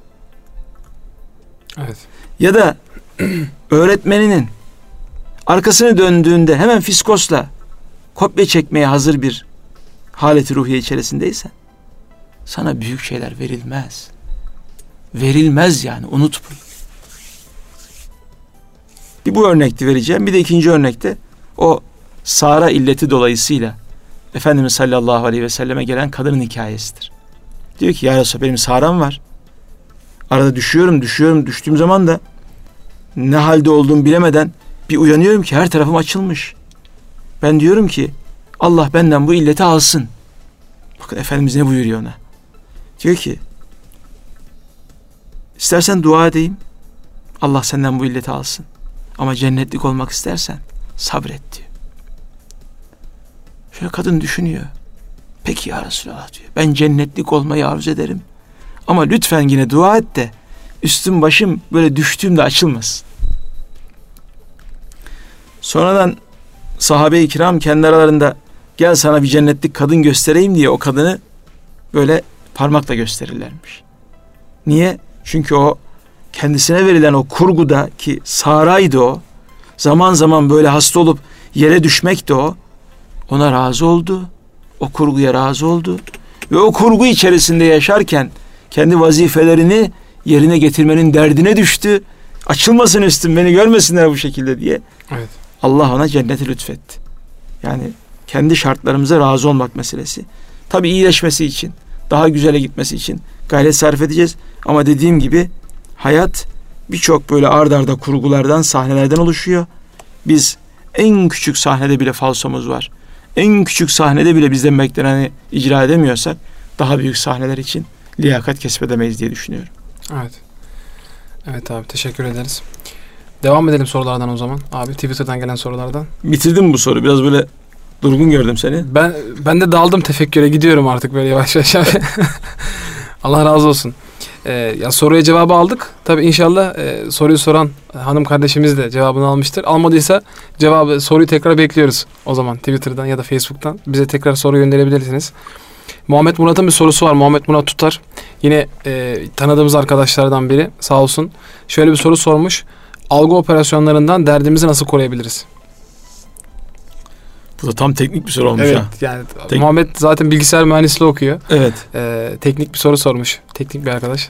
evet, ya da öğretmeninin arkasını döndüğünde hemen fiskosla kopya çekmeye hazır bir haleti ruhiye içerisindeysen sana büyük şeyler verilmez. Verilmez yani, unut bunu. Bir bu örnekti vereceğim. Bir de ikinci örnekte o Sara illeti dolayısıyla Efendimiz sallallahu aleyhi ve selleme gelen kadının hikayesidir. Diyor ki ya Resulallah benim Sara'm var. Arada düşüyorum, düşüyorum. Düştüğüm zaman da ne halde olduğumu bilemeden bir uyanıyorum ki her tarafım açılmış. Ben diyorum ki Allah benden bu illeti alsın. Bakın Efendimiz ne buyuruyor ona? Diyor ki istersen dua edeyim, Allah senden bu illeti alsın. Ama cennetlik olmak istersen sabret diyor. Şöyle kadın düşünüyor. Peki ya Resulallah diyor. Ben cennetlik olmayı arzu ederim. Ama lütfen yine dua et de üstüm başım böyle düştüğümde açılmasın. Sonradan sahabe-i kiram kendi aralarında gel sana bir cennetlik kadın göstereyim diye o kadını böyle parmakla gösterirlermiş. Niye? Çünkü o kendisine verilen o kurguda ki Sara'ydı o. Zaman zaman böyle hasta olup yere düşmekti o. Ona razı oldu. O kurguya razı oldu. Ve o kurgu içerisinde yaşarken kendi vazifelerini yerine getirmenin derdine düştü. Açılmasın üstüm, beni görmesinler bu şekilde diye. Evet. Allah ona cenneti lütfetti. Yani kendi şartlarımıza razı olmak meselesi. Tabii iyileşmesi için, daha güzele gitmesi için gayret sarf edeceğiz. Ama dediğim gibi hayat birçok böyle ard arda kurgulardan, sahnelerden oluşuyor. Biz en küçük sahnede bile falsomuz var. En küçük sahnede bile bizden bekleneni icra edemiyorsak daha büyük sahneler için liyakat kesbedemeyiz diye düşünüyorum. Evet. Evet abi, teşekkür ederiz. Devam edelim sorulardan o zaman. Abi Twitter'dan gelen sorulardan. Bitirdim bu soru. Biraz böyle durgun gördüm seni. Ben ben de daldım tefekküre, gidiyorum artık böyle yavaş yavaş abi. Allah razı olsun. Ee, ya soruya cevabı aldık. Tabii inşallah e, soruyu soran hanım kardeşimiz de cevabını almıştır. Almadıysa cevabı, soruyu tekrar bekliyoruz. O zaman Twitter'dan ya da Facebook'tan bize tekrar soru gönderebilirsiniz. Muhammed Murat'ın bir sorusu var. Muhammed Murat Tutar. Yine e, tanıdığımız arkadaşlardan biri. Sağ olsun. Şöyle bir soru sormuş. Algı operasyonlarından derdimizi nasıl koruyabiliriz? Bu da tam teknik bir soru olmuş evet, ha. Yani Tek... Muhammed zaten bilgisayar mühendisliği okuyor. Evet. Ee, teknik bir soru sormuş. Teknik bir arkadaş.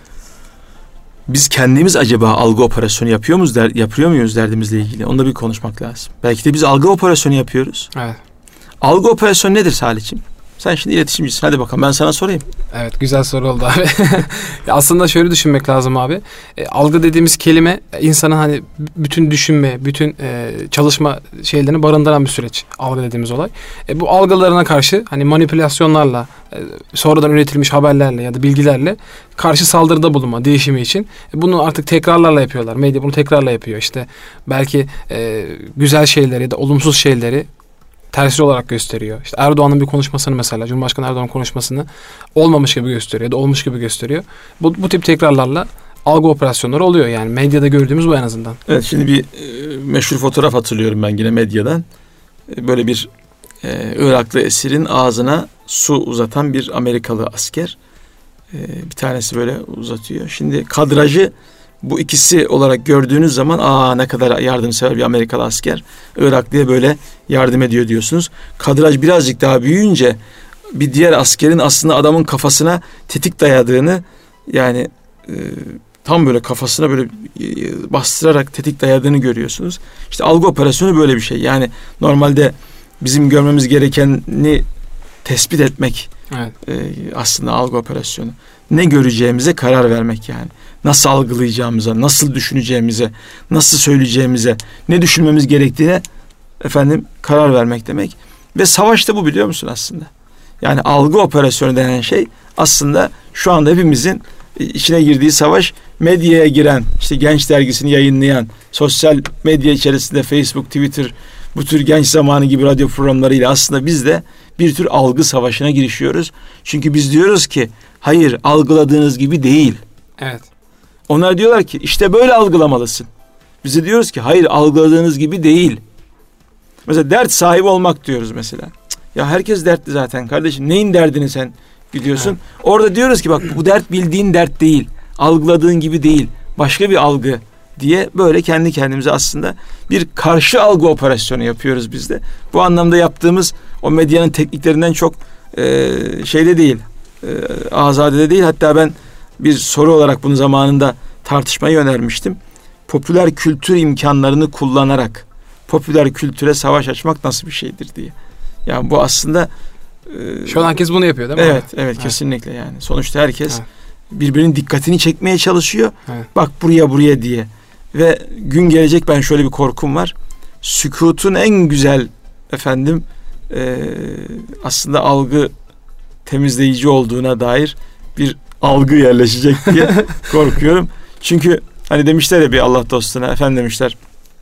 Biz kendimiz acaba algı operasyonu yapıyor muyuz, der, yapıyor muyuz derdimizle ilgili? Onu da bir konuşmak lazım. Belki de biz algı operasyonu yapıyoruz. Evet. Algı operasyonu nedir Salih'ciğim? Sen şimdi iletişimcisin. Hadi bakalım ben sana sorayım. Evet, güzel soru oldu abi. Ya aslında şöyle düşünmek lazım abi. E, algı dediğimiz kelime insanın hani bütün düşünme, bütün e, çalışma şeylerini barındıran bir süreç. Algı dediğimiz olay. E, bu algılarına karşı hani manipülasyonlarla, e, sonradan üretilmiş haberlerle ya da bilgilerle karşı saldırıda bulunma, değişimi için. E, bunu artık tekrarlarla yapıyorlar. Medya bunu tekrarla yapıyor. İşte belki e, güzel şeyleri ya da olumsuz şeyleri tersi olarak gösteriyor. İşte Erdoğan'ın bir konuşmasını mesela, Cumhurbaşkanı Erdoğan'ın konuşmasını olmamış gibi gösteriyor ya da olmuş gibi gösteriyor. Bu, bu tip tekrarlarla algı operasyonları oluyor yani. Medyada gördüğümüz bu en azından. Evet, şimdi bir e, meşhur fotoğraf hatırlıyorum ben yine medyadan. E, böyle bir e, Iraklı esirin ağzına su uzatan bir Amerikalı asker. E, bir tanesi böyle uzatıyor. Şimdi kadrajı bu ikisi olarak gördüğünüz zaman aa ne kadar yardımsever bir Amerikalı asker. Iraklı'ya böyle yardım ediyor diyorsunuz. Kadraj birazcık daha büyüyünce bir diğer askerin aslında adamın kafasına tetik dayadığını, yani e, tam böyle kafasına böyle e, bastırarak tetik dayadığını görüyorsunuz. İşte algı operasyonu böyle bir şey. Yani normalde bizim görmemiz gerekeni tespit etmek, evet. e, aslında algı operasyonu. Ne göreceğimize karar vermek yani. Nasıl algılayacağımıza, nasıl düşüneceğimize, nasıl söyleyeceğimize, ne düşünmemiz gerektiğine efendim karar vermek demek. Ve savaş da bu, biliyor musun aslında? Yani algı operasyonu denen şey aslında şu anda hepimizin içine girdiği savaş. Medyaya giren, işte Genç Dergisi'ni yayınlayan, sosyal medya içerisinde Facebook, Twitter, bu tür Genç Zamanı gibi radyo programlarıyla aslında biz de bir tür algı savaşına girişiyoruz. Çünkü biz diyoruz ki hayır, algıladığınız gibi değil. Evet. Onlar diyorlar ki işte böyle algılamalısın. Biz de diyoruz ki hayır, algıladığınız gibi değil. Mesela dert sahibi olmak diyoruz mesela. Ya herkes dertli zaten kardeşim. Neyin derdini sen biliyorsun? Evet. Orada diyoruz ki bak bu dert bildiğin dert değil. Algıladığın gibi değil. Başka bir algı diye böyle kendi kendimize aslında bir karşı algı operasyonu yapıyoruz biz de. Bu anlamda yaptığımız o medyanın tekniklerinden çok e, şeyde değil. E, azadede değil. Hatta ben bir soru olarak bunu zamanında tartışmayı önermiştim. Popüler kültür imkanlarını kullanarak popüler kültüre savaş açmak nasıl bir şeydir diye. Yani bu aslında e, şu an herkes bunu yapıyor değil mi? Evet, evet, evet kesinlikle yani. Sonuçta herkes evet. birbirinin dikkatini çekmeye çalışıyor. Evet. Bak buraya buraya diye. Ve gün gelecek, ben şöyle bir korkum var. Sükutun en güzel efendim e, aslında algı temizleyici olduğuna dair bir algı yerleşecek diye korkuyorum. Çünkü hani demişler ya bir Allah dostuna, efendim demişler,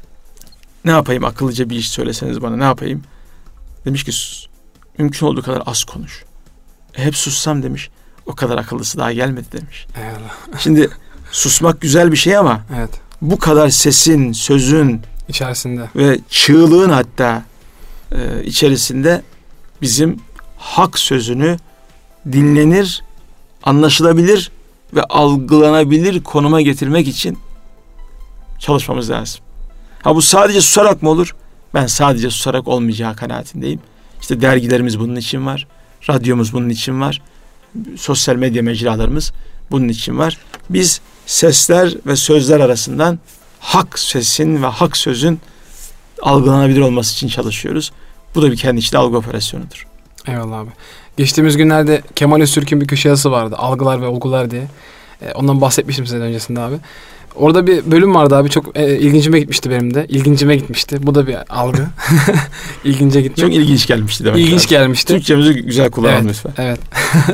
ne yapayım, akıllıca bir iş söyleseniz bana, ne yapayım? Demiş ki mümkün olduğu kadar az konuş. E, hep sussam demiş, o kadar akıllısı daha gelmedi demiş. Eyvallah. Şimdi susmak güzel bir şey ama evet. bu kadar sesin, sözün içerisinde ve çığlığın hatta e, içerisinde bizim hak sözünü dinlenir, anlaşılabilir ve algılanabilir konuma getirmek için çalışmamız lazım. Ha bu sadece susarak mı olur? Ben sadece susarak olmayacağı kanaatindeyim. İşte dergilerimiz bunun için var. Radyomuz bunun için var. sosyal medya mecralarımız bunun için var. Biz sesler ve sözler arasından hak sesin ve hak sözün algılanabilir olması için çalışıyoruz. Bu da bir kendi içinde algı operasyonudur. Eyvallah abi. Geçtiğimiz günlerde Kemal Öztürk'ün bir köşe yazısı vardı. Algılar ve olgular diye. E, ondan bahsetmiştim size öncesinde abi. Orada bir bölüm vardı abi. Çok e, ilgincime gitmişti benim de. İlgincime gitmişti. Bu da bir algı. İlgince gitmek. Çok ilginç gelmişti demek. İlginç gelmişti. Türkçemizi güzel kullanalım evet, lütfen. Evet.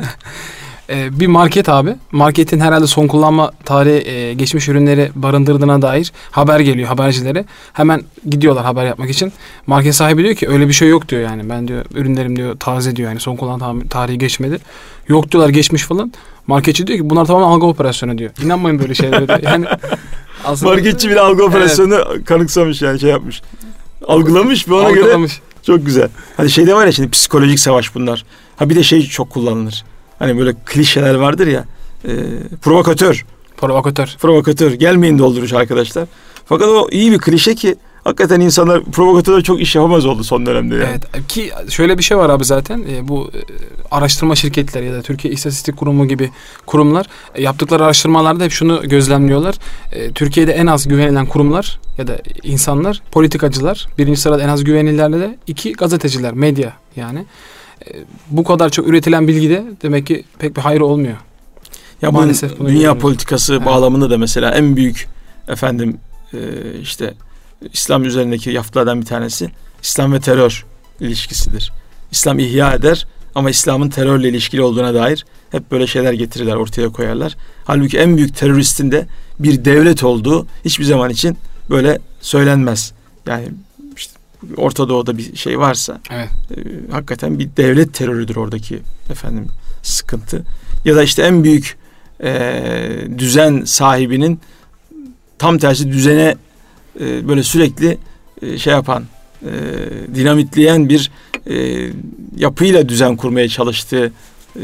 bir market abi. Marketin herhalde son kullanma tarihi e, geçmiş ürünleri barındırdığına dair haber geliyor habercilere. Hemen gidiyorlar haber yapmak için. Market sahibi diyor ki öyle bir şey yok diyor yani. Ben diyor ürünlerim diyor taze diyor yani son kullanma tarihi geçmedi. Yok diyorlar geçmiş falan. Marketçi diyor ki bunlar tamamen algı operasyonu diyor. İnanmayın böyle şeylere diyor. Yani aslında marketçi bile algı operasyonu evet. kanıksamış yani şey yapmış. Algılamış ve ona Algılamış. göre çok güzel. Hani şeyde var ya şimdi psikolojik savaş bunlar. Ha bir de şey çok kullanılır. Hani böyle klişeler vardır ya. E, provokatör. Provokatör. Provokatör. Gelmeyin doldurucu arkadaşlar. Fakat o iyi bir klişe ki hakikaten insanlar provokatörler çok iş yapamaz oldu son dönemde yani. Evet ki şöyle bir şey var abi zaten e, bu e, araştırma şirketleri ya da Türkiye İstatistik Kurumu gibi kurumlar e, yaptıkları araştırmalarda hep şunu gözlemliyorlar. E, Türkiye'de en az güvenilen kurumlar ya da insanlar politikacılar. Birinci sırada en az güvenilirlerle de iki gazeteciler, medya yani. E, bu kadar çok üretilen bilgi de demek ki pek bir hayrı olmuyor. Ya maalesef dünya görüyoruz. Politikası evet. bağlamında da mesela en büyük efendim e, işte İslam üzerindeki yaftlardan bir tanesi İslam ve terör ilişkisidir. İslam ihya eder ama İslam'ın terörle ilişkili olduğuna dair hep böyle şeyler getirirler, ortaya koyarlar. Halbuki en büyük teröristin de bir devlet olduğu hiçbir zaman için böyle söylenmez. Yani işte Orta Doğu'da bir şey varsa evet. e, hakikaten bir devlet terörüdür oradaki efendim sıkıntı. Ya da işte en büyük e, düzen sahibinin tam tersi düzene e, böyle sürekli e, şey yapan, e, dinamitleyen bir e, yapıyla düzen kurmaya çalıştığı e,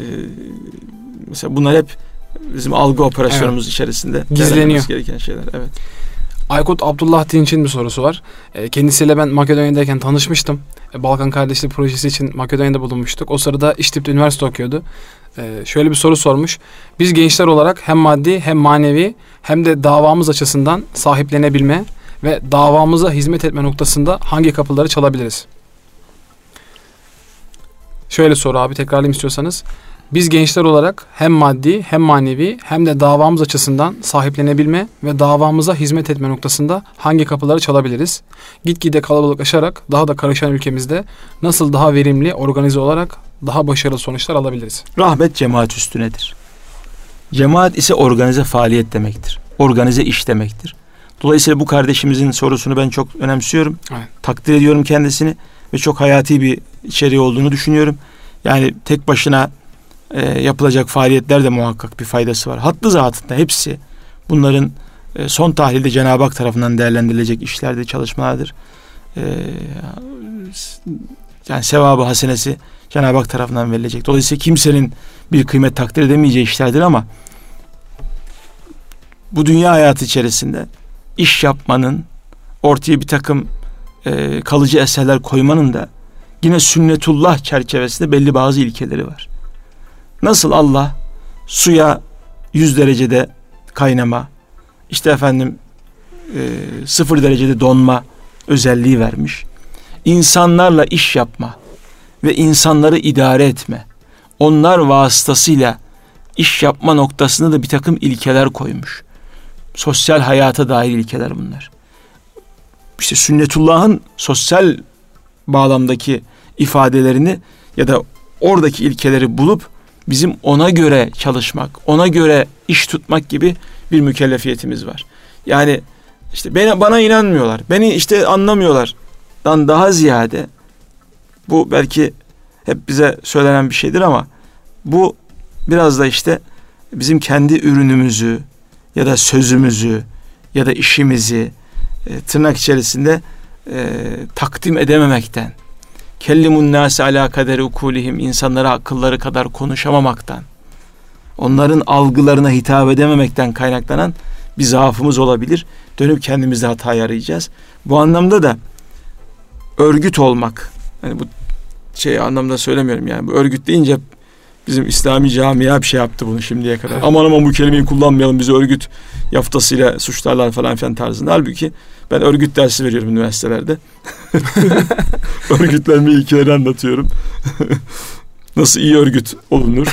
mesela bunlar hep bizim algı operasyonumuz evet. içerisinde gizleniyor gereken şeyler. Evet. Aykut Abdullah Dinç'in bir sorusu var. Kendisiyle ben Makedonya'dayken tanışmıştım. Balkan Kardeşliği Projesi için Makedonya'da bulunmuştuk. O sırada İştip'te üniversite okuyordu. Şöyle bir soru sormuş. Biz gençler olarak hem maddi hem manevi hem de davamız açısından sahiplenebilme ve davamıza hizmet etme noktasında hangi kapıları çalabiliriz? Şöyle soru abi tekrarlayayım istiyorsanız. Biz gençler olarak hem maddi hem manevi hem de davamız açısından sahiplenebilme ve davamıza hizmet etme noktasında hangi kapıları çalabiliriz? Gitgide kalabalıklaşarak daha da karışan ülkemizde nasıl daha verimli, organize olarak daha başarılı sonuçlar alabiliriz? Rahmet cemaat üstünedir. Cemaat ise organize faaliyet demektir. Organize iş demektir. Dolayısıyla bu kardeşimizin sorusunu ben çok önemsiyorum. Evet. Takdir ediyorum kendisini ve çok hayati bir içeriği olduğunu düşünüyorum. Yani tek başına E, yapılacak faaliyetler de muhakkak bir faydası var. Hattı zatında hepsi bunların e, son tahlilde Cenab-ı Hak tarafından değerlendirilecek işlerde çalışmalardır. E, yani sevabı hasenesi Cenab-ı Hak tarafından verilecek. Dolayısıyla kimsenin bir kıymet takdir edemeyeceği işlerdir ama bu dünya hayatı içerisinde iş yapmanın, ortaya bir takım e, kalıcı eserler koymanın da yine sünnetullah çerçevesinde belli bazı ilkeleri var. Nasıl Allah suya yüz derecede kaynama, işte efendim e, sıfır derecede donma özelliği vermiş. İnsanlarla iş yapma ve insanları idare etme, onlar vasıtasıyla iş yapma noktasında da bir takım ilkeler koymuş. Sosyal hayata dair ilkeler bunlar. İşte sünnetullah'ın sosyal bağlamdaki ifadelerini ya da oradaki ilkeleri bulup bizim ona göre çalışmak, ona göre iş tutmak gibi bir mükellefiyetimiz var. Yani işte bana, bana inanmıyorlar, beni işte anlamıyorlardan daha ziyade bu belki hep bize söylenen bir şeydir ama bu biraz da işte bizim kendi ürünümüzü ya da sözümüzü ya da işimizi e, tırnak içerisinde e, takdim edememekten, kellimun nâse alâ kaderi ukulihim, insanlara akılları kadar konuşamamaktan, onların algılarına hitap edememekten kaynaklanan bir zaafımız olabilir. Dönüp kendimizde hata arayacağız. Bu anlamda da örgüt olmak, hani bu şey anlamda söylemiyorum yani, bu örgüt deyince Bizim İslami camia bir şey yaptı bunu şimdiye kadar. Aman aman bu kelimeyi kullanmayalım, bizi örgüt yaftasıyla suçlarlar falan filan tarzında. Halbuki ben örgüt dersi veriyorum üniversitelerde. Örgütlenme ilkeleri anlatıyorum. Nasıl iyi örgüt olunur.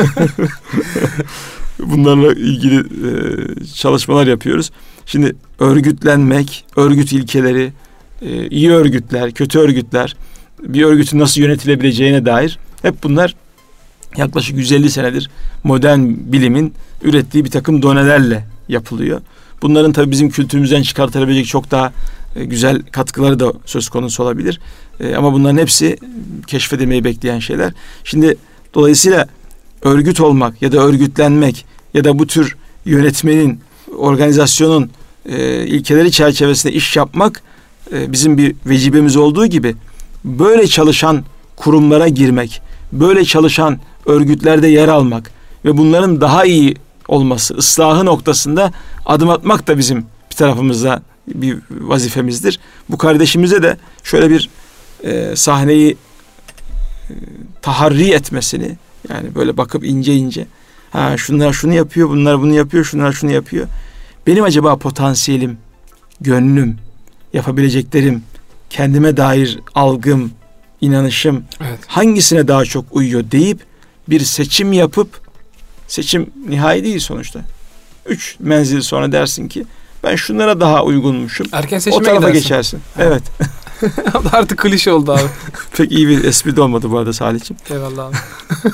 Bunlarla ilgili e, çalışmalar yapıyoruz. Şimdi örgütlenmek, örgüt ilkeleri, e, iyi örgütler, kötü örgütler, bir örgütün nasıl yönetilebileceğine dair hep bunlar yaklaşık yüz elli senedir modern bilimin ürettiği bir takım donelerle yapılıyor. Bunların tabii bizim kültürümüzden çıkartılabilecek çok daha e, güzel katkıları da söz konusu olabilir. E, ama bunların hepsi keşfedilmeyi bekleyen şeyler. Şimdi dolayısıyla örgüt olmak ya da örgütlenmek ya da bu tür yönetmenin, organizasyonun e, ilkeleri çerçevesinde iş yapmak e, bizim bir vecibemiz olduğu gibi böyle çalışan kurumlara girmek, böyle çalışan örgütlerde yer almak ve bunların daha iyi olması, ıslahı noktasında adım atmak da bizim bir tarafımızda bir vazifemizdir. Bu kardeşimize de şöyle bir e, sahneyi e, taharri etmesini, yani böyle bakıp ince ince, ha şunlar şunu yapıyor, bunlar bunu yapıyor, şunlar şunu yapıyor. Benim acaba potansiyelim, gönlüm, yapabileceklerim, kendime dair algım, inanışım evet. hangisine daha çok uyuyor deyip bir seçim yapıp, seçim nihai değil sonuçta. Üç menzil sonra dersin ki ben şunlara daha uygunmuşum. Erken seçime o tarafa gidersin. Geçersin. Evet. Artık klişe oldu abi. Pek iyi bir espri de olmadı bu arada Salih'ciğim. Eyvallah abi.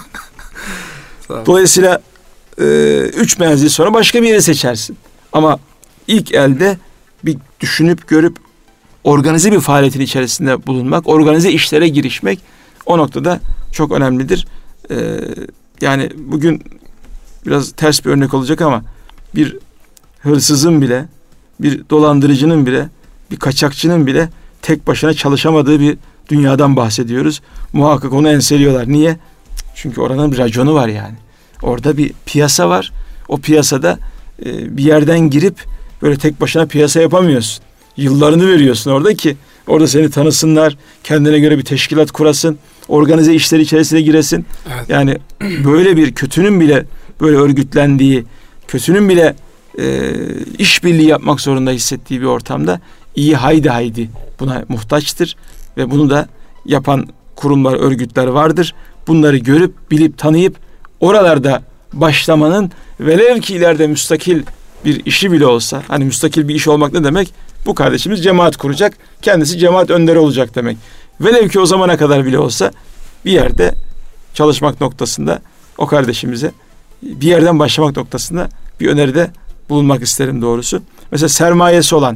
Dolayısıyla e, üç menzil sonra başka bir yere seçersin. Ama ilk elde bir düşünüp görüp organize bir faaliyetin içerisinde bulunmak, organize işlere girişmek o noktada çok önemlidir. Ee, yani bugün biraz ters bir örnek olacak ama bir hırsızın bile, bir dolandırıcının bile, bir kaçakçının bile tek başına çalışamadığı bir dünyadan bahsediyoruz. Muhakkak onu enseliyorlar. Niye? Çünkü oranın bir raconu var yani. Orada bir piyasa var. O piyasada e, bir yerden girip böyle tek başına piyasa yapamıyorsun. Yıllarını veriyorsun orada ki orada seni tanısınlar, kendine göre bir teşkilat kurasın, organize işler içerisine giresin. Evet. Yani böyle bir kötünün bile böyle örgütlendiği, kötünün bile e, işbirliği yapmak zorunda hissettiği bir ortamda iyi haydi haydi buna muhtaçtır ve bunu da yapan kurumlar, örgütler vardır. Bunları görüp, bilip, tanıyıp oralarda başlamanın velev ki ileride müstakil bir işi bile olsa, hani müstakil bir iş olmak ne demek? Bu kardeşimiz cemaat kuracak, kendisi cemaat önderi olacak demek. Velev ki o zamana kadar bile olsa bir yerde çalışmak noktasında o kardeşimize bir yerden başlamak noktasında bir öneride bulunmak isterim doğrusu. Mesela sermayesi olan,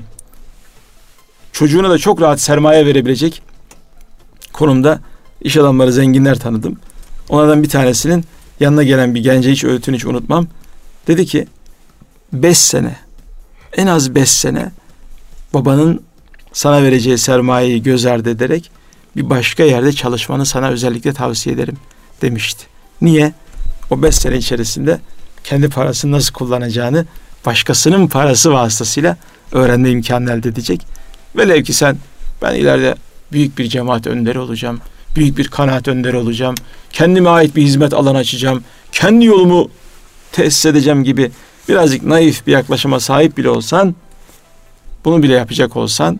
çocuğuna da çok rahat sermaye verebilecek konumda iş adamları, zenginler tanıdım. Onlardan bir tanesinin yanına gelen bir gence hiç öğütünü hiç unutmam. Dedi ki beş sene, en az beş sene babanın sana vereceği sermayeyi göz ardı ederek bir başka yerde çalışmanı sana özellikle tavsiye ederim demişti. Niye? O beş sene içerisinde kendi parasını nasıl kullanacağını başkasının parası vasıtasıyla öğrenme imkanı elde edecek. Velev ki sen ben ileride büyük bir cemaat önderi olacağım, büyük bir kanaat önderi olacağım, kendime ait bir hizmet alanı açacağım, kendi yolumu tesis edeceğim gibi birazcık naif bir yaklaşıma sahip bile olsan, bunu bile yapacak olsan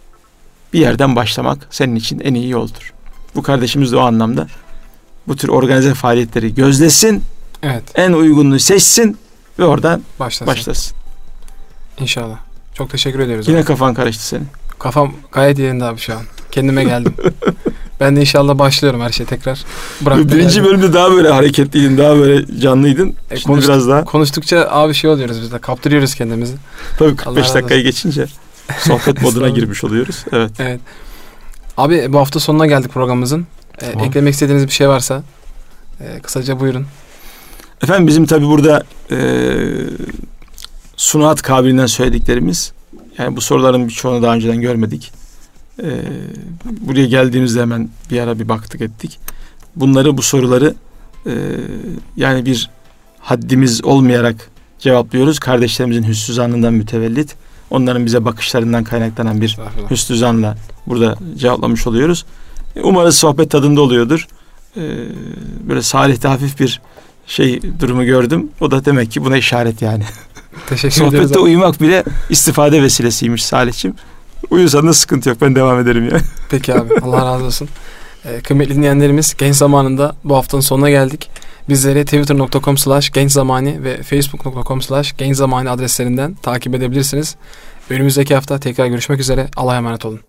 bir yerden başlamak senin için en iyi yoldur. Bu kardeşimiz de o anlamda bu tür organize faaliyetleri gözlesin, evet. en uygununu seçsin ve oradan başlasın. başlasın. İnşallah. Çok teşekkür ediyoruz. Yine abi. Kafan karıştı senin. Kafam gayet yerinde abi şu an. Kendime geldim. Ben de inşallah başlıyorum her şey tekrar. Birinci yani. Bölümde daha böyle hareketliydin, daha böyle canlıydın. E, Şimdi konuştuk, biraz daha. Konuştukça abi şey oluyoruz biz de, kaptırıyoruz kendimizi. Tabii kırk beş dakikayı geçince sohbet moduna girmiş oluyoruz. Evet. Evet. Abi bu hafta sonuna geldik programımızın. Ee, tamam. Eklemek istediğiniz bir şey varsa e, kısaca buyurun. Efendim bizim tabii burada e, sunuat kabiliğinden söylediklerimiz, yani bu soruların birçoğunu daha önceden görmedik. Ee, buraya geldiğimizde hemen bir ara bir baktık ettik. Bunları, bu soruları e, yani bir haddimiz olmayarak cevaplıyoruz. Kardeşlerimizin hüsnü zannından mütevellit. Onların bize bakışlarından kaynaklanan bir hüsnü zanla burada cevaplamış oluyoruz. Umarız sohbet tadında oluyordur. e, böyle Salih'te hafif bir şey durumu gördüm. O da demek ki buna işaret yani. Teşekkür ederiz. Sohbette uyumak bile istifade vesilesiymiş Salih'ciğim. Uyusan da sıkıntı yok. Ben devam ederim ya. Peki abi. Allah razı olsun. Ee, kıymetli dinleyenlerimiz, Genç Zamanı'nda bu haftanın sonuna geldik. Bizleri twitter nokta com slash gençzamani ve facebook nokta com slash gençzamani adreslerinden takip edebilirsiniz. Önümüzdeki hafta tekrar görüşmek üzere. Allah'a emanet olun.